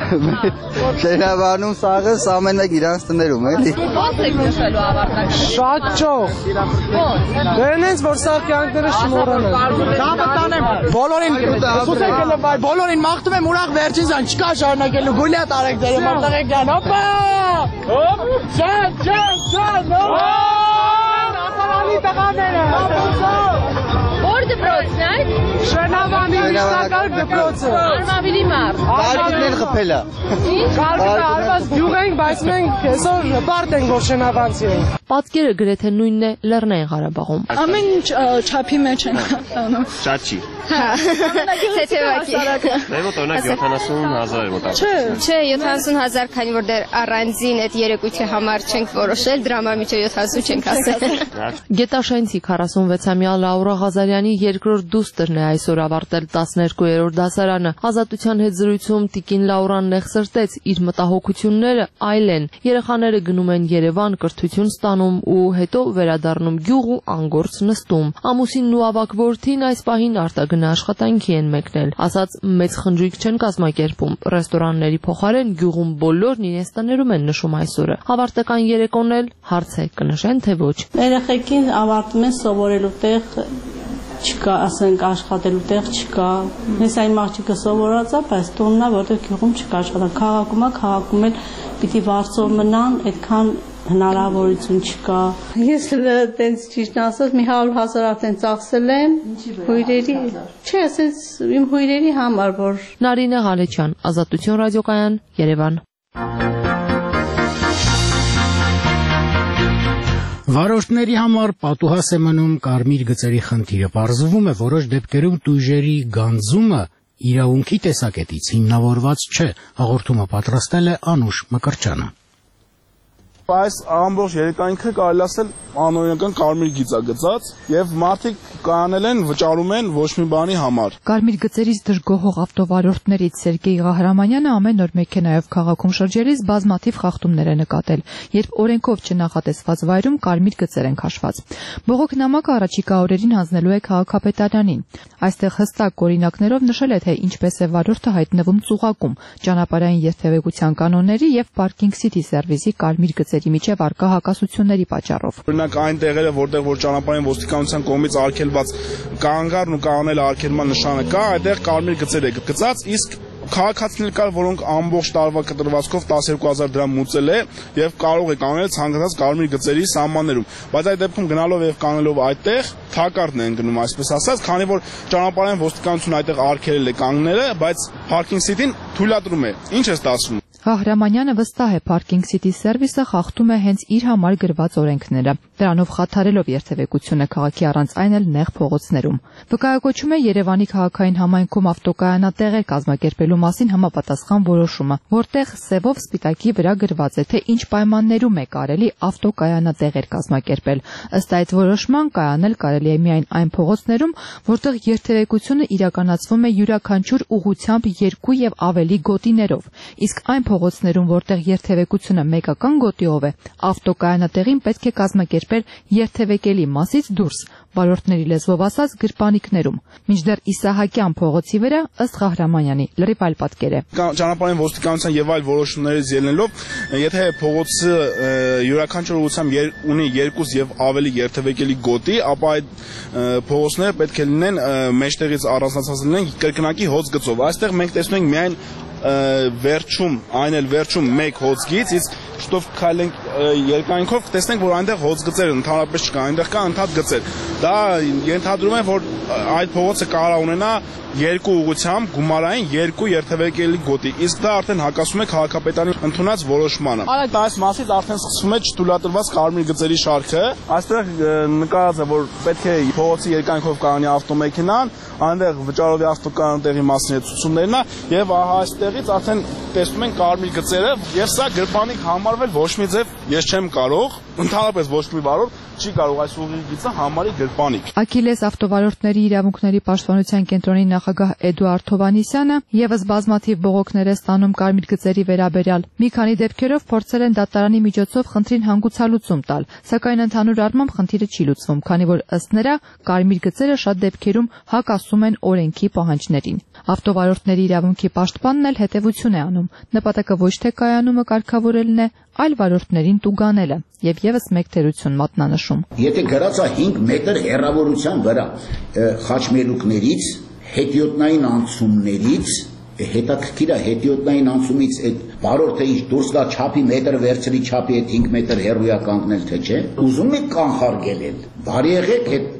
շենավանում սաղս ամեն մեկ իրանց տներում, էլի։ Ո՞նց եք նշելու ավարտականը։ Շատ ճոխ։ Դե նենց որ սա կյանքները շնորհանան։ Կապտանեմ բոլորին ցույց եկել է, բոլորին մաղթում եմ ուրախ վերջին զան չկա շարունակելու գուլիա տարեք դերը մարտաղեք ջան, հոպա։ Հոպ, ջան, ջան, ջան, հոպ։ Ասարանի տղաները։ Որ դպրոցն է այդ։ Շենավանի Իսակար դպրոցը։ Արմավիրի Հիմար։ Բարկուտներ խփելա։ Կարգը արված գյուղ ենք, բայց մենք այսօր բարդ ենք, որ շնավանցի ենք։ Պատկերը գրեթե նույնն է Լեռնային Ղարաբաղում։ Ամեն ինչ չափի մեջ են անում։ Շատ չի։ Հա։ Թեթևակի։ Դե մոտ օրինակ յոթանասուն հազար է մոտավորապես։ Չէ, չէ, յոթանասուն հազար, քանի որ դեռ առանձին այդ երեկույթի համար չենք որոշել, դրա համար միջը յոթանասուն չենք ասել։ Գետաշենցի քառասունվեցամյա Լաուրա Ղազարյանի երկրորդ դուստրն է այսօր ավարտել տասներկուերորդ դասարանը։ Ազատության հետ զրույցում տիկին Լաուրան նեղսրտեց իր մտահոգությունները այլ են։ Երեխաները գնում են Երևան, կրթություն ստանում ու հետո վերադառնում գյուղ ու անգործ նստում։ Ամուսինն ու ավագ որդին այս պահին արտագնա աշխատանքի են մեկնել, ասած մեծ խնջույք չեն կազմակերպում։ Ռեստորանների փոխարեն գյուղում բոլորն իրենց տներում են նշում այսօրը։ Ավարտական երեկոն էլ հարց է կնշեն թե ոչ։ Երեխեքին ավարտում են սովորելու տեղ չկա, ասենք աշխատելու տեղ չկա։ Ես այն մաղջիկը սովորած է, բայց տունն է, որտեղ գյուղում չկա աշխատանք։ Քաղաքում է, քաղաքում էլ պիտի վարձով մնան, այդքան հնարավորություն չկա։ Ես տենց ճիշտ ասած մի հարյուր հազար արդեն ծախսել եմ հյուրերի, չէ, ասես իմ հյուրերի համար, որ Նարինե Ղալեչյան, Ազատություն ռադիոկայան, Երևան։ Վարորդների համար պատուհաս է մնում կարմիր գծերի խնդիրը։ Պարզվում է, որոշ դեպքերում տույժերի գանձումը իրավունքի տեսակետից հիմնավորված չէ, հաղորդումը պատրաստել է Անուշ Մկրտչյանը։ Այս ամբողջ երեքանքը կարելի ասել անօրինական կարմիր գիծ է գծած եւ մարդիկ կանել են վճարում են ոչ մի բանի համար։ Կարմիր գծերից դժգոհող ավտովարորդներից Սերգեյ Ղահրամանյանը ամեն օր մեքենայով քաղաքում շրջելիս բազմաթիվ խախտումներ է նկատել, երբ օրենքով չնախատեսված վայրում կարմիր գծեր են քաշված։ Բողոք նամակը առաջիկա օրերին հանձնելու է քաղաքապետարանին։ Այստեղ հստակ օրինակներով նշել է, թե ինչպես է վարորդը հայտնվում ծուղակում, ճանապարհային երթևեկության կանոնների եւ Parking City Service-ի կարմիր գծերի միջև առկա հակասությունների պատճառով։ Օրինակ այն տեղերը, որտեղ որ ճանապարհային ոստիկանության կողմից արգելված կանգառն ու կանոնել արգելման նշանը կա, այդտեղ կարմիր գծեր է գծած, իսկ քաղաքացիներ կար, որոնք ամբողջ տարվա կտրվածքով տասներկու հազար դրամ մուծել է եւ կարող է կանոնել ցանկացած կարմիր գծերի սահմաններում, բայց այդ դեպքում գնալով եւ կանելով այդտեղ թակարդն են գնում, այսպես ասած, քանի որ ճանապարհային ոստիկանությունը այդտեղ արգելել է կանգները, բայց Parking City-ն թույլատրում է։ Ինչ է ստացվում։ Ղահրամանյանը վստահ է Parking City Service-ը խախտում է հենց իր համար գրված օրենքները, դրանով խաթարելով երթևեկությունը քաղաքի առանց այն էլ նեղ փողոցներում։ Վկայակոչում է Երևանի քաղաքային համայնքում ավտոկայանատեղեր կազմակերպելու մասին համապատասխան որոշումը, որտեղ սևով սպիտակի վրա գրված է, թե ինչ պայմաններում է կարելի ավտոկայանատեղեր կազմակերպել։ Ըստ այդ որոշման կայանել կարելի է միայն այն փողոցներում, որտեղ երթևեկությունը իրականացվում է յուրաքանչյուր ուղղությամբ երկու եւ ավելի գոտիներով, իսկ այն փողոցներում, որտեղ երթևեկությունը մեկական գոտիով է, ավտոկայանատեղին պետք է կազմակերպել երթևեկելի մասից դուրս, վարորդների լեզվով ասած գրպանիկներում։ Մինչդեռ Իսահակյան փողոցի վրա, ըստ Ղահրամանյանի, լրիվ այլ պատկեր է։ Ճանապարհային ոստիկանության եւ այլ որոշումներից ելնելով, եթե փողոցը յուրաքանչյուր ուղղությամբ ունի երկուս եւ ավելի երթևեկելի գոտի, ապա այդ փողոցները պետք է լինեն մեջտեղից առանձնացած լինեն կրկնակի հոծ գծով։ Այստեղ մենք տեսնում ենք միայն վերջում, այն էլ վերջում մեկ հոծգից, իսկ շուտով քայլենք երկայնքով տեսնենք, որ այնտեղ հոծգծեր ընդհանրապես չկան, այնտեղ կա ընդհատ գծեր։ Դա ենթադրում է, որ այդ փողոցը կարող է ունենա երկու ուղղությամբ գումարային երկու երթևեկելի գոտի, իսկ դա արդեն հակասում է քաղաքապետարանի ընդունած որոշմանը։ Այս մասից արդեն սկսվում է չթույլատրված կարմիր գծերի շարքը։ Այստեղ նկարած է, որ պետք է փողոցի երկայնքով կանի ավտոմեքենան, այնտեղ վճարովի ավտոկայանատեղի մասին է ցուցումներն է, եւ ահա այստեղից արդեն տեսնում են կարմիր գծերը, եւ սա գրպանիկ համարվել ոչ մի ձև ես չեմ կարող, ընդհանրապես ոչ մի վարորդ չի կարող այս ուղիղ գիծը համարի գրպանիկ։ Աքիլես ավտովարորդների իրավունքների պաշտպանության կենտրոնի նախագահ Էդուարդ Հովհաննիսյանը եւս բազմաթիվ բողոքներ է ստանում կարմիր գծերի վերաբերյալ։ Մի քանի դեպքերով փորձել են դատարանի միջոցով խնդրին հանգուցալուծում տալ, սակայն ընդհանուր առմամբ խնդիրը չի լուծվում, քանի որ ըստ նրա կարմիր գծերը շատ դեպքերում հակասում են օրենքի պահանջներին։ Ավտովարորդների իրավունքի պաշտպանն էլ հետևություն է անում։ Նպատակը ոչ թե կայանումը կարգավորելն է, այլ վարորդներին տուգանելը եւ եւս մեկ թերություն մատնանշում։ Եթե գրածա հինգ մետր հեռավորության վրա խաչմերուկներից, հետիոտնային անցումներից, հետաքրքիր է հետիոտնային անցումից այդ վարորդը ինչ դուրս գա չափի մետր վերցրի չափի այդ հինգ մետր հեռու է կանգնել թե չէ։ Ուզում եք կանխարգելել։ Բարի եղեք այդ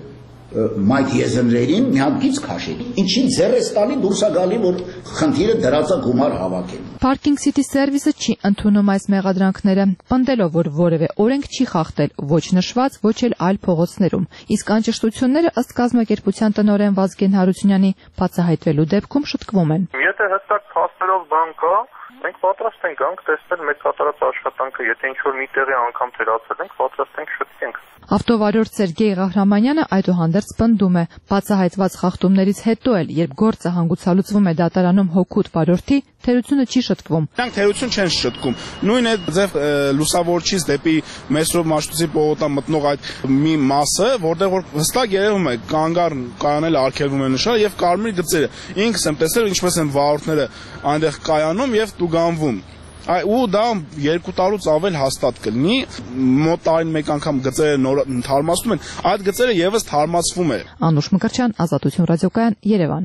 մայթ եզրերին մի հատ գիծ քաշել։ Ինչի ձեռ է ստալի դուրս է գալի, որ խնդիրը դրածա գումար հավաքել։ Parking City Service-ը չի ընդունում այս մեղադրանքները, պնդելով, որ որևէ օրենք չի խախտել ոչ նշված, ոչ էլ այլ փողոցներում։ Իսկ անճշտությունները ըստ կազմակերպության տնօրեն Վազգեն Հարությունյանի բացահայտվելու դեպքում շտկվում են։ Եթե հստակ փաստերով բան կա, մենք պատրաստ ենք գանք տեսնել մեր կատարած աշխատանքը, եթե ինչ-որ մի տեղի անգամ թերացել ենք, պատրաստ ենք շտկենք։ Ավտովարորդ Սերգեյ Ղահրամանյանը այդուհանդերձ պնդում է, բացահայտված խախտումներից հետո էլ, երբ գործը հանգուցալուծվում է դատարանում հոգուտ վարորդի, թերությունը չի շտկվում։ Նրանք թերություն չեն շտկում։ Նույն այդ ձև լուսավորչից դեպի Մեսրոպ Մաշտոցի պողոտա մտնող այդ մի մասը, որտեղ որ հստակ երևում է կանգառ կայանել արգելվում է նշել եւ կարմիր գծերը։ Ինքս եմ տեսել ինչպես են վարորդները այնտեղ կայանում եւ տուգանվում։ Ու դա երկու տարուց ավել հաստատ կլինի, մոտ տարին մեկ անգամ գծերը նոր թարմացնում են, այդ գծերը եւս թարմացվում է։ Անուշ Մկրտչյան, Ազատություն ռադիոկայան, Երևան։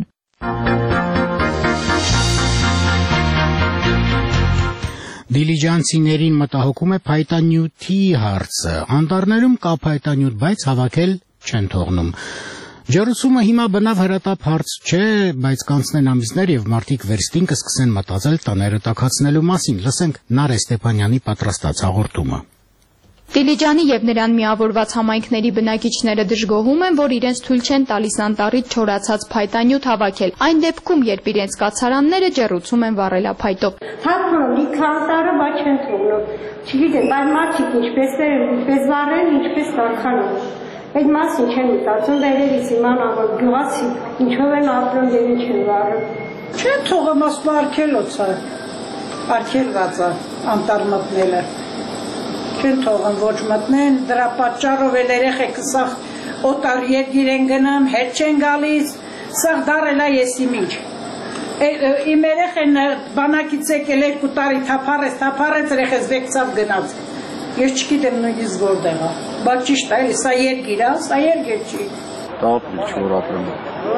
Դիլիջանցիներին մտահոգում է փայտանյութի հարցը։ Անտառներում կա փայտանյութ, բայց հավաքել չեն թողնում։ Ջերուսումը հիմա բնավ հրատապ հարց չէ, բայց կանցնեն ամիսներ եւ մարդիկ վերստին կսկսեն մտածել տաները տաքացնելու մասին։ Լսենք Նարե Ստեփանյանի պատրաստած հաղորդումը։ Դիլիջանի եւ նրան միավորված համայնքների բնակիչները դժգոհում են, որ իրենց թույլ չեն տալիս անտառից չորացած փայտանյութ հավաքել։ Այն դեպքում, երբ իրենց կացարանները ջեռուցում են վառելափայտով։ Թափում լիքը անտառը, բայց չեն թողնում։ Չգիտեմ, բայց մարդիկ ինչպես են, ինչպես վառեն, ինչպես կարխանում։ Այդ մասին չեն մտածում, վերևից իմանան, որ գյուղացի ինչով են ապրում եւ ինչ են վառում։ Չեն թողում ասում արգելոց է, արգելված է անտառ մտնելը։ Չեն թողում ոչ մտնեն, դրա պատճառով էլ երեխեքը սաղ օտար երկիր են գնում, հետ չեն գալիս, սաղ դարել է ես իմ ինչ։ Իմ երեխեն բանակից եկել երկու տարի թափառեց, թափառեց, երեխես վեկցավ գնաց։ Ես չգիտեմ նույնիսկ որտեղ է, բայց ճիշտ է, սա երկիր է, սա երկիր չի։ Տապի չոր ապրեմ։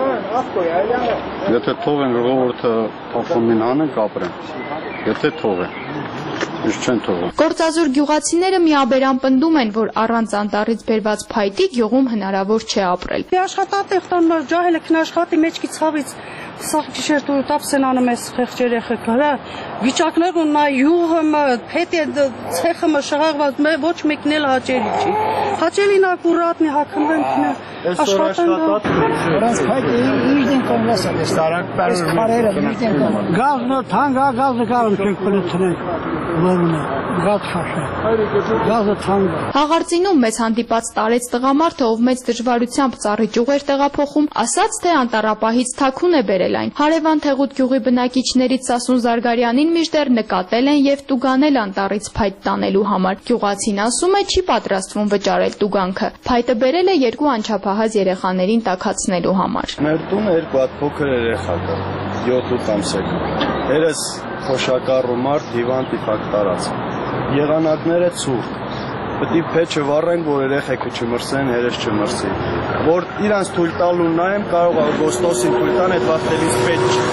Եթե թողեն ժողովուրդը փոխումին անեն, կապրեն։ Եթե թողեն, ինչ չեն թողում։ Գործազուր գյուղացիները միաբերան պնդում են, որ առանց անտառից բերված փայտի գյուղում հնարավոր չէ ապրել։ Աշխատատեղ տան ջահելը քնաշխատի մեջքի ցավից սա գիշեր դու տապսեն անում ես խեղճ երեխեք, հա, վիճակներ ունա յուղը, փետը, ցեխը շղաղված, ոչ մեկն էլ հաճելի չի։ Հաճելին ակուրատնի հակնվենք աշխատանք։ Նրանց փայտը իրեն կոնլասա դեստարանք բարը քարերը իրեն։ Գազնը թանկ, գազը կարում չենք պլեցնենք, որոնը գազ խաշը։ Գազը թանկ։ Հաղարծինում մեզ հանդիպած տարեց տղամարդը, ով մեծ դժվարությամբ ծառի ճյուղ էր տեղափոխում, ասաց, թե անտառապահից թաքուն է բերել այն։ Հարևան Թեղուտ գյուղի բնակիչներից Սասուն Զարգարյանին մինչդեռ նկատել են եւ տուգանել անտառից փայտ տանելու համար։ Գյուղացին ասում է, չի պատրաստվում վճարել տուգանքը։ Փայտը բերել է երկու անչափահաս երեխաներին տաքացնելու համար։ Մեր տունը երկու հատ փոքր երեխա կա, յոթ ամսեկ։ Երես խոշակառու մարդ հիվանդի ֆակ տարած։ Եղանակները ցուրտ։ Պետք է փեչը վառենք, որ երեխեքը չմրսեն, երես չմրսի։ Որ իրանց թույլ տալու նայեմ, կարող է օգոստոսին թույլ տան, այդ վախտելից պետք չի։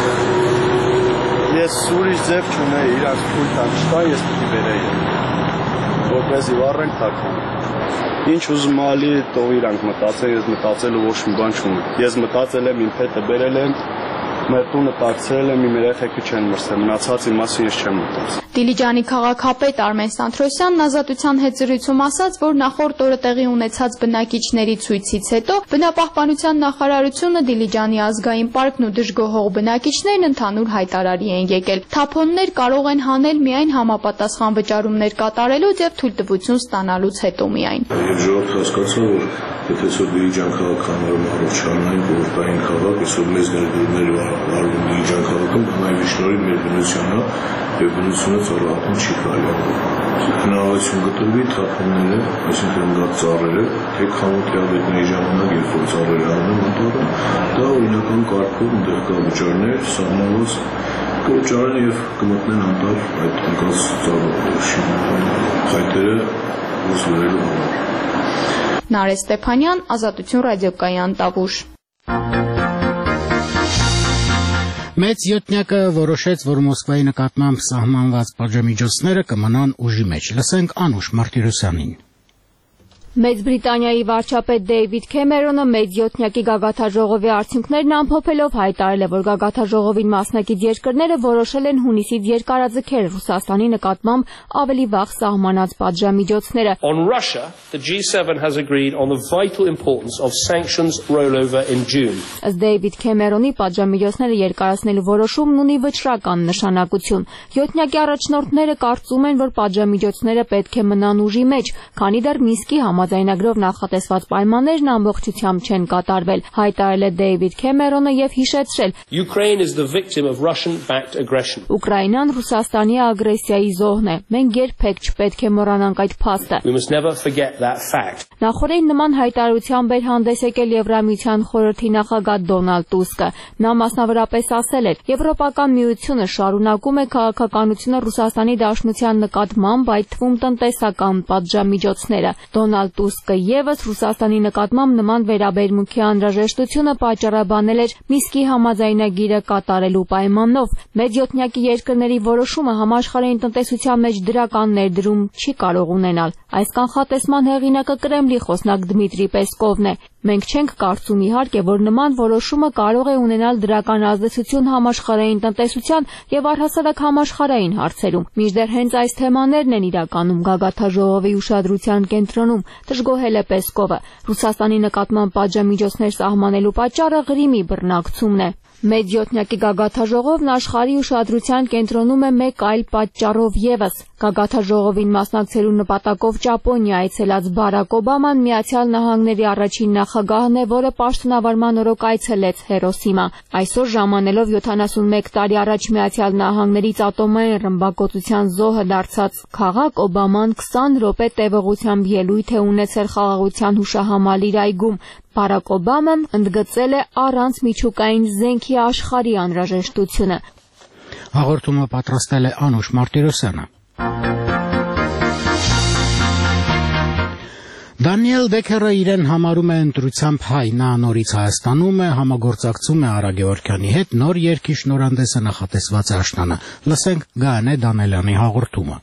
Ես ուրիշ ձև չունեի, իրանց թույլ տան չտան, ես պետք է բերեի։ Որպեսզի վառենք թաքուն։ Ինչ ուզում ալի, թող իրանք մտածեն, ես մտածելու ոչ մի բան չունեմ։ Ես մտածել եմ, իմ փետը բերել եմ, մեր տունը տաքցրել եմ, իմ երեխեքը չեն մրսել, մնացածի մասին ես չեմ մտածում։ Դիլիջանի քաղաքապետ Արմեն Սանթրոսյանն Ազատության հետ զրույցում ասաց, որ նախորդ օրը տեղի ունեցած բնակիչների ցույցից հետո բնապահպանության նախարարությունը, Դիլիջանի ազգային պարկն ու դժգոհող բնակիչներն ընդհանուր հայտարարի են եկել։ Թափոններ կարող են հանել միայն համապատասխան վճարումներ կատարելուց եւ թույլտվություն ստանալուց հետո միայն։ Եվ ժողովուրդը հասկացավ, որ եթե այսօր Դիլիջան քաղաքանորում առողջանային գործային քաղաք, այսօր մեծ ներդրումներ արվում Դիլիջան քաղաքում, նաև շնորհիվ մեր բնությանա եւ բնությունը ծառայական չի կարելի։ Հնարավորություն գտնվի թափոնները, այսինքն դա ծառերը, թե խանութի ադետների ժամանակ, երբ որ ծառերը անում անտառը, դա օրինական կարգով ընդեղ կա վճարներ, սահմանված կվճարեն եւ կմտնեն անտառ այդ ընկած փայտերը ուսումնելու համար։ Նարե Ստեփանյան, Ազատություն ռադիոկայան, Տավուշ։ Մեծ յոթնյակը որոշեց, որ Մոսկվայի նկատմամբ սահմանված պատժամիջոցները կմնան ուժի մեջ։ Լսենք Անուշ Մարտիրոսյանին։ Մեծ Բրիտանիայի վարչապետ Դեյվիդ Քեմերոնը մեծ յոթնյակի գագաթաժողովի արդյունքներն ամփոփելով հայտարարել է, որ գագաթաժողովին մասնակից երկրները որոշել են հունիսից երկարաձգել Ռուսաստանի նկատմամբ ավելի վաղ սահմանած պատժամիջոցները։ On Russia, the G seven has agreed on the vital importance of sanctions rollover in June. Ըստ Դեյվիդ Քեմերոնի պատժամիջոցները երկարացնելու որոշումն ունի վճռական նշանակություն։ Յոթնյակի առաջնորդները կարծում են, որ պատժամիջոցները պետք է մնան ուժի մեջ, քանի դեռ Մինսկի համաձայնագրով նախատեսված պայմաններն ամբողջությամբ չեն կատարվել, հայտարարել է Դեյվիդ Քեմերոնը եւ հիշեցրել. Ukraine is the victim of Russian-backed aggression. Ուկրաինան Ռուսաստանի ագրեսիայի զոհն է։ Մենք երբեք չպետք է մոռանանք այդ փաստը։ We must never forget that fact. Նախորդին նման հայտարարությամբ էր հանդես եկել Եվրամիության խորհրդի նախագահ Դոնալդ Տուսկը։ Նա մասնավորապես ասել էր. Եվրոպական միությունը շարունակում է քաղաքականությունը Ռուսաստանի Դաշնության նկատմամբ, այդ թվում տնտեսական պատժամիջոցները։ Դոնալդ Տուսկը եւս Ռուսաստանի նկատմամբ նման վերաբերմունքի անհրաժեշտությունը պատճառաբանել էր Մինսկի համաձայնագիրը կատարելու պայմանով։ Մեծ յոթնյակի երկրների որոշումը համաշխարհային տնտեսության մեջ դրական ներդրում չի կարող ունենալ։ Այս կանխատեսման հեղինակը Կրեմլի խոսնակ Դմիտրի Պեսկովն է։ Մենք չենք կարծում իհարկե, որ նման որոշումը կարող է ունենալ դրական ազդեցություն համաշխարհային տնտեսության եւ առհասարակ համաշխարհային հարցերում։ Մինչդեռ հենց այս թեմաներն են իրականում գագաթաժողովի ուշադրության կենտրոնում, դժգոհել է Պեսկովը։ Ռուսաստանի նկատմամբ պատժամիջոցներ սահմանելու պատճառը Ղրիմի բռնակցումն է։ Մեծ յոթնյակի գագաթաժողովն աշխարհի ուշադրության կենտրոնում է մեկ այլ պատճառով եւս։ Գագաթաժողովին մասնակցելու նպատակով Ճապոնիա այցելած Բարակ Օբաման Միացյալ Նահանգների առաջին նախագահն է, որը պաշտոնավարման օրոք այցելեց Հիրոսիմա։ Այսօր ժամանելով յոթանասունմեկ տարի առաջ Միացյալ Նահանգներից ատոմային ռմբակոծության զոհը դարձած քաղաք, Օբաման քսան րոպե տևողությամբ ելույթ է ունեցել խաղաղության հուշահամալիր այգում։ Բարակ Օբաման ընդգծել է առանց միջուկային զենքի աշխարհի անհրաժեշտությունը։ Հաղորդումը պատրաստել է Անուշ Մարտիրոսյանը։ Դանիել Դեքերը իրեն համարում է ընտրությամբ հայ, նա նորից Հայաստանում է, համագործակցում է Արա Գևորգյանի հետ, նոր երգի շնորհանդեսը նախատեսված է աշնանը։ Լսենք Գայանե Դանելյանի հաղորդումը։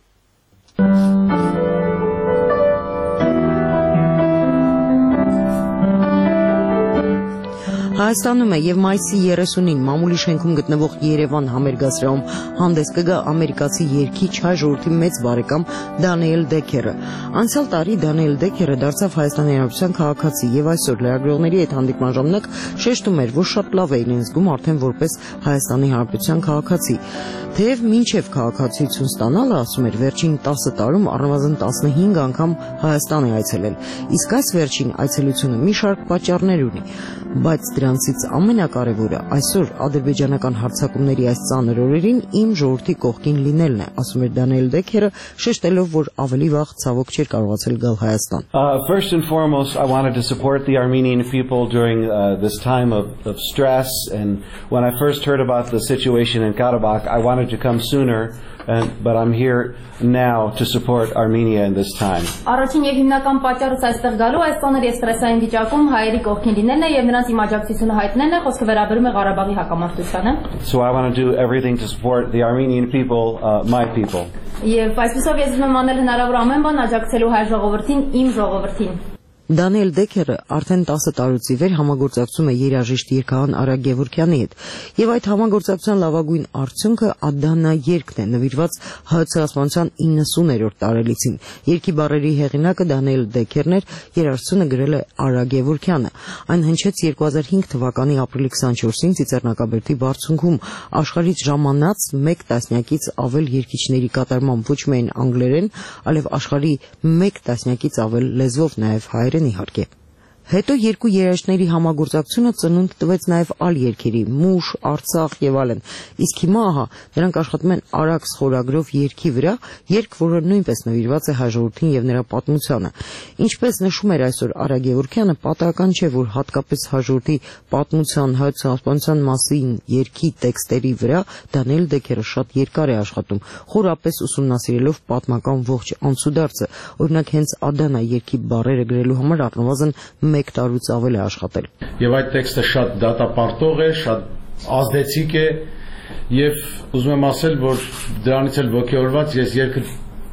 Հայաստանում է եւ մայիսի երեսունին մամուլի շենքում գտնվող Երևան համերգասրահում հանդես կգա ամերիկացի երգիչ հայ ժողովրդի մեծ բարեկամ Դանիել Դեքերը։ Անցյալ տարի Դանիել Դեքերը դարձավ Հայաստանի Հանրապետության քաղաքացի եւ այսօր լրագրողների հետ հանդիպման ժամանակ շեշտում էր, որ շատ լավ է իրեն զգում արդեն որպես Հայաստանի Հանրապետության քաղաքացի։ Թեև մինչև քաղաքացիություն ստանալը, ասում էր, վերջին տասը տարում առնվազն տասնհինգ անգամ Հայաստան է այցելել, իսկ այս վերջին այցելությունը մի շարք պատճառներ ունի, բայց դրանցից ամենակարևորը այսօր ադրբեջանական հարձակումների այս ծանր օրերին իմ ժողովրդի կողքին լինելն է, ասում էր Դանիել Դեքերը, շեշտելով, որ ավելի վաղ ցավոք չէր կարողացել գալ Հայաստան։ First and foremost, I wanted to support the Armenian people during uh, this time of, of stress, and when I first heard about the situation in Karabakh, I wanted to come sooner, and, but I'm here now to support Armenia in this time. Առաջին եւ հիմնական պատճառս այստեղ գալու այս ծանր եւ ստրեսային վիճակում հայերի կողքին լինելն է եւ նրանց իմ աջակցությունը հայտնելն է, խոսքը վերաբերում է Ղարաբաղի հակամարտությանը։ So I want to do everything to support the Armenian people, uh, my people. Եվ այսպեսով ես ուզում եմ անել հնարավոր ամեն բան աջակցելու հայ ժողովրդին, իմ ժողովրդին։ Դանիել Դեքերը արդեն տասը տարուց ի վեր համագործակցում է երաժիշտ երգահան Արա Գևորգյանի հետ, եւ այդ համագործակցության լավագույն արդյունքը Ադանա երգն է, նվիրված հայցասպանության իննսուներորդ տարելիցին։ Երգի բառերի հեղինակը Դանիել Դեքերն էր, երաժշտությունը գրել է Արա Գևորգյանը։ Այն հնչեց երկու հազար հինգ թվականի ապրիլի քսանչորսին Ծիծեռնակաբերդի բարձունքում, աշխարհից ժամանած մեկ տասնյակից ավել երգիչների կատարմամբ ոչ միայն անգլերեն, այլև աշխարհի մեկ տասնյակից ավել լեզվով, նաեւ հայերեն իհարկե։ Հետո երկու երաժիշտների համագործակցությունը ծնունդ տվեց նաև այլ երգերի՝ Մուշ, Արցախ եւ այլն։ Իսկ հիմա ահա նրանք աշխատում են Արաքս խորագրով երգի վրա, երգ, որը նույնպես նվիրված է հայ ժողովրդին եւ նրա պատմությանը։ Ինչպես նշում էր այսօր Արա Գևորգյանը, պատահական չէ, որ հատկապես հայ ժողովրդի պատմության, հայ ցեղասպանության մասին երգի տեքստերի վրա Դանիել Դեքերը շատ երկար է աշխատում, խորապես ուսումնասիրելով պատմական ողջ անցուդարձը։ Օրինակ հենց Ադանա երգի բառերը գրելու համար առնվազն մեկ տարուց ավել է աշխատել։ Եվ այդ տեքստը շատ դատապարտող է, շատ ազդեցիկ է, եւ ուզում եմ ասել, որ դրանից էլ ոգեորված ես երգը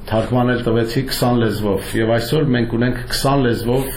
թարգմանել տվեցի քսան լեզվով եւ այսօր մենք ունենք քսան լեզվով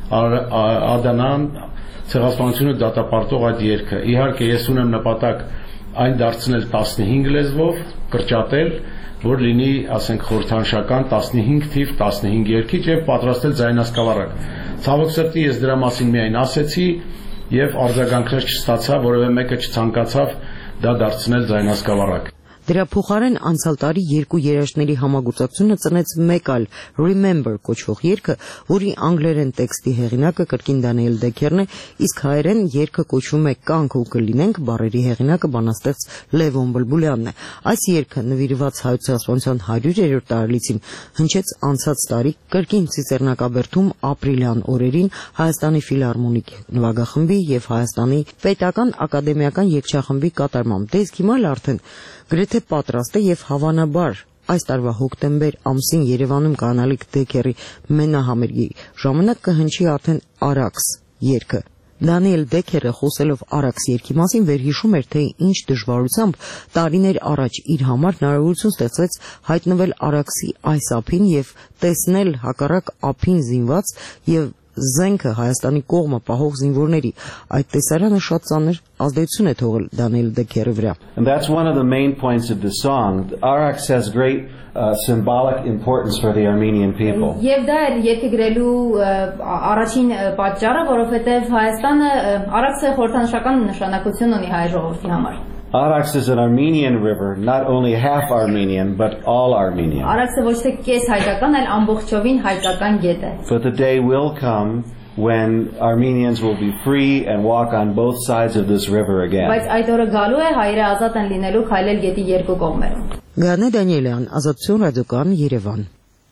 Ադանան ցեղասպանությունը դատապարտող այդ երգը։ Իհարկե ես ունեմ նպատակ այն դարձնել տասնհինգ լեզվով, կրճատել, որ լինի, ասենք, խորհրդանշական տասնհինգ թիվ տասնհինգ երգիչ եւ պատրաստել ձայնասկավառակ։ Ցավոք սրտի ես դրա մասին միայն ասեցի եւ արձագանքներ չստացա, որովհետեւ մեկը չցանկացավ դա դարձնել ձայնասկավառակ։ Դրա փոխարեն անցյալ տարի երկու երաժշտների համագործակցությունը ծնեց մեկ այլ Remember կոչվող երգը, որի անգլերեն տեքստի հեղինակը կրկին Դանիել Դեքերն է, իսկ հայերեն երգը կոչվում է Կանք ու կլինենք, բառերի հեղինակը բանաստեղծ Լևոն Բլբուլյանն է։ Այս երգը նվիրված հայոց ցեղասպանության հարյուրերորդ տարելիցին հնչեց անցած տարի կրկին Ծիծեռնակաբերդում ապրիլյան օրերին Հայաստանի ֆիլհարմոնիկ նվագախմբի եւ Հայաստանի պետական ակադեմիական երգչախմբի կատարմամբ։ Դե իսկ հիմա արդեն գրեթե պատրաստ է եւ հավանաբար այս տարվա հոկտեմբեր ամսին Երևանում կանալիք Դեքերի մենահամերգի ժամանակ կհնչի արդեն Արաքս երգը։ Դանիել Դեքերը խոսելով Արաքս երգի մասին վերհիշում էր, թե ինչ դժվարությամբ տարիներ առաջ իր համար հնարավորություն ստեղծվեց հայտնվել Արաքսի այս ափին եւ տեսնել հակառակ ափին զինված եւ զենքը Հայաստանի կողմը պահող զինվորների։ Այդ տեսարանը շատ ծանր ազդեցություն է թողել Դանիել Դեքերի վրա։ And that's one of the main points of the song. Araks has great uh, symbolic importance for the Armenian people. Եվ դա է երգը գրելու առաջին պատճառը, որովհետև Հայաստանը Արաքսը խորհրդանշական նշանակություն ունի հայ ժողովրդի համար։ Araks is an Armenian river, not only half Armenian, but all Armenian. Արաքսը ոչ թե կես հայկական, այլ ամբողջովին հայկական գետ է։ But the day will come when Armenians will be free and walk on both sides of this river again. Բայց այդ օրը գալու է հայերը ազատ են լինելու քայլել գետի երկու կողմերում։ Գանե Դանիելյան, Ազատություն ռադիոկան, Երևան։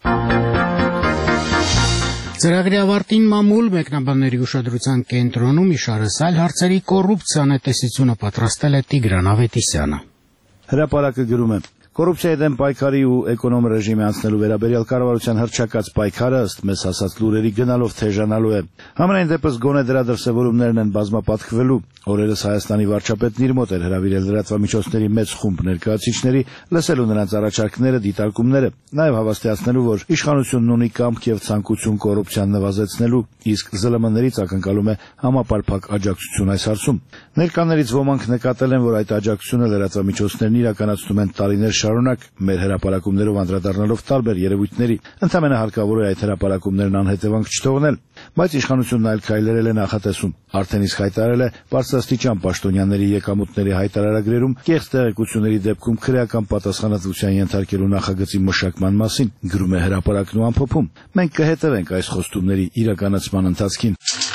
Ծրագրի ավարտին մամուլ մեկնաբանների ուշադրության կենտրոնում իշարսալ հարցերի կոռուպցիան է տեսությունը պատրաստել է Տիգրան Ավետիսյանը։ Հրապարակը գրում է. Կոռուպցիայի դեմ պայքարի ու էկոնոմ ռեժիմի անցնելու վերաբերյալ կառավարության հռչակած պայքարը ըստ մեզ հասած լուրերի գնալով թեժանալու է։ Համենայն դեպս գոնե դրա դրսևորումներն են բազմապատկվելու։ Օրերս Հայաստանի վարչապետն իր մոտ էր հրավիրել լրատվամիջոցների մեծ խումբ ներկայացուցիչների, լսելու նրանց առաջարկները, դիտարկումները, նաև հավաստիացնելու, որ իշխանությունն ունի կամք եւ ցանկություն կոռուպցիան նվազեցնելու, իսկ ԶԼՄ-ներից ակնկալում է համապարփակ աջակցություն այս հարցում։ Ներկաներից ոմանք նկատել են, որ այդ աջակցությունը լրատվամիջոցներն իրականացնում են տարիներ շարունակ, մեր հրապարակումներով անդրադառնալով տարբեր երևույթների։ Ընդամենը հարկավոր է այդ հրապարակումներն անհետևանք չթողնել, բայց իշխանությունն այլ քայլերել է նախատեսում։ Արդեն իսկ հայտարարել է բարձրաստիճան պաշտոնյաների եկամուտների հայտարարագրերում կեղծ տեղեկությունների դեպքում քրեական պատասխանատվության ենթարկելու նախագծի մշակման մասին, գրում է հրապարակն ու ամփոփում։ Մենք կհետևենք այս խոստումների իրականացման ընթացքին։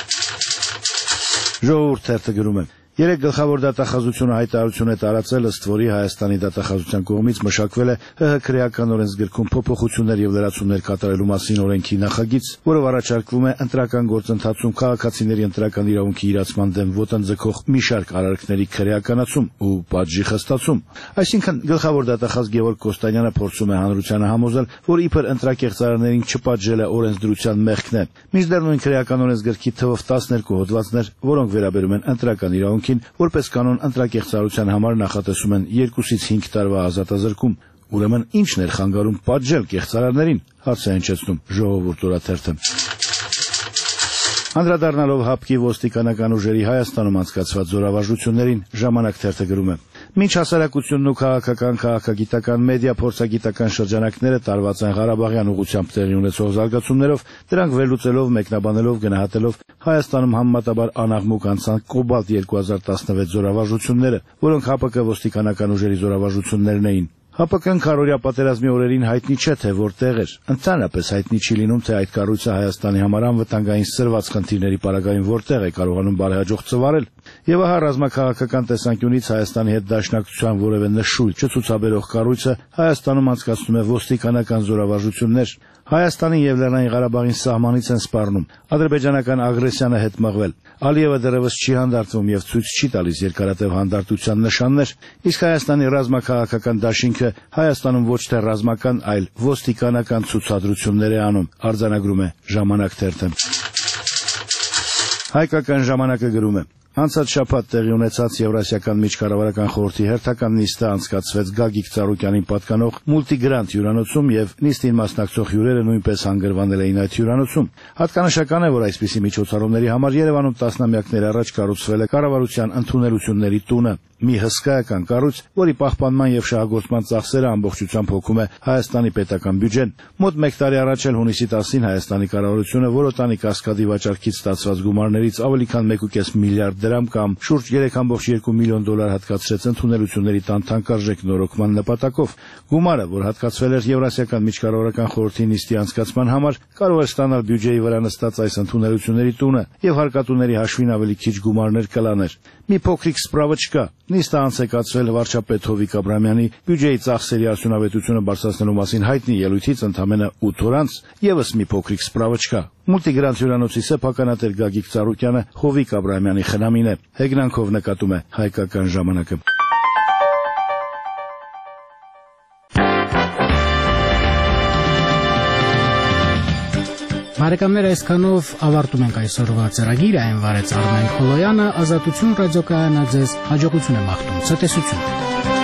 Ժողովուրդ թերթը գրում է. Երեք գլխավոր դատախազությունը հայտարարություն է տարածել, ըստ որի Հայաստանի դատախազության կողմից մշակվել է ՀՀ քրեական օրենսգրքում փոփոխություններ եւ լրացումներ կատարելու մասին օրենքի նախագիծ, որով առաջարկվում է ընտրական գործընթացում քաղաքացիների ընտրական իրավունքի իրացման դեմ ոտնձգող մի շարք արարքների քրեականացում ու պատժի խստացում։ Այսինքն գլխավոր դատախազ Գևորգ Կոստանյանը փորձում է հանրությանը համոզել, որ իբր ընտրակեղծարարներին չպատժել է օրենսդրության մեղքն է։ Մինչդեռ նույն քրեական օրենսգրքի թվով տասներկու հոդվածներ, որոնք վերաբերում են ընտրական իրավունքին, որպես կանոն ընտրակեղծարարության համար նախատեսում են երկուսից հինգ տարվա ազատազրկում։ Ուրեմն ի՞նչն էր խանգարում պատժել կեղծարարներին, հարց է հնչեցնում Ժողովուրդ օրաթերթը։ Անդրադառնալով ՀԱՊԿ-ի ոստիկանական ուժերի Հայաստանում անցկացված զորավարժություններին, Ժամանակ թերթը գրում է. Մինչ հասարակությունն ու քաղաքական, քաղաքագիտական, մեդիա փորձագիտական շրջանակները տարված են Ղարաբաղյան ուղղությամբ տեղի ունեցող զարգացումներով, դրանք վերլուծելով, մեկնաբանելով, գնահատելով Հայաստանում համեմատաբար անաղմուկ անցան Կոբալտ երկու հազար տասնվեց զորավարժությունները, որոնք ՀԱՊԿ ոստիկանական ուժերի զորավարժություններն էին։ ՀԱՊԿ-ն քարորյա պատերազմի օրերին հայտնի չէ, թե որտեղ էր։ Ընդհանրապես հայտնի չի լինում, թե այդ կառույցը Հայաստանի համար անվտանգային սրված խնդիրների պարագայում որտեղ է կարողանում բարեհաջող ծվարել։ Եվ ահա ռազմաքաղաքական տեսանկյունից Հայաստանի հետ դաշնակցության որևէ նշույլ չցուցաբերող կառույցը Հայաստանում անցկացնում է ոստիկանական զորավարժություններ։ Հայաստանին եւ Լեռնային Ղարաբաղին սահմանից են սպառնում, ադրբեջանական ագրեսիան է հետ մղվել։ Ալիևը դեռևս չի հանդարտվում եւ ցույց չի տալիս երկարատև հանդարտության նշաններ, իսկ Հայաստանի ռազմաքաղաքական դաշինքը Հայաստանում ոչ թե ռազմական, այլ ոստիկանական ցուցադրություններ է անում, արձանագրում է Ժամանակ թերթը։ Հայկական ժամանակը գրում է. Անցած շաբաթ տեղի ունեցած Եվրասիական միջկառավարական խորհրդի հերթական նիստը անցկացվեց Գագիկ Ծառուկյանին պատկանող Multigranт հյուրանոցում եւ նիստին մասնակցող հյուրերը նույնպես հանգրվանել էին այդ հյուրանոցում։ Հատկանշական է, որ այսպիսի միջոցառումների համար Երևանում տասնամյակներ առաջ կառուցվել է կառավարության ընդունելությունների տունը, մի հսկայական կառույց, որի պահպանման եւ շահագործման ծախսերը ամբողջությամբ հոգում է Հայաստանի պետական բյուջեն։ Մոտ մեկ տարի առաջ էլ հունիսի տասին Հայաստանի կառավարությունը Որոտանի կասկադի վաճառքից ստացված գումարներից ավելի քան մեկ կես միլիարդ դրամ կամ շուրջ երեք կόμma երկու միլիոն դոլար հատկացրեց ընդունելությունների տան թանկարժեք նորոգման նպատակով։ Գումարը, որ հատկացվել էր Եվրասիական միջկառավարական խորհրդի նիստի անցկացման համար, կարող էր ստանալ բյուջեի վրա նստած այս ընդունելությունների տունը եւ հարկատուների հաշվին ավելի քիչ գումարներ կլաներ։ Մի փոքրիկ սպրավը չկա։ Նիստը անցեկացվել վարչապետ Հովիկ Աբրամյանի բյուջեի ծախսերի արդյունավետությունը բարձրացնելու մասին հայտնի ելույթից ընդամենը ութ օր անց եւս մի փոքրիկ սպրավը չկա։ Multigranт հյուրանոցի սեփականատեր Գագիկ Ծառուկյանը Հովիկ Աբրամյանի խնամին է։ Հեգնանքով նկատում է Հայկական ժամանակը։ Բարեկամներ, այսքանով ավարտում ենք այսօրվա ծրագիրը, այն վարեց Արմեն Խոլոյանը, Ազատություն ռադիոկայանը ձեզ հաջողություն է մաղթում, ցտեսություն։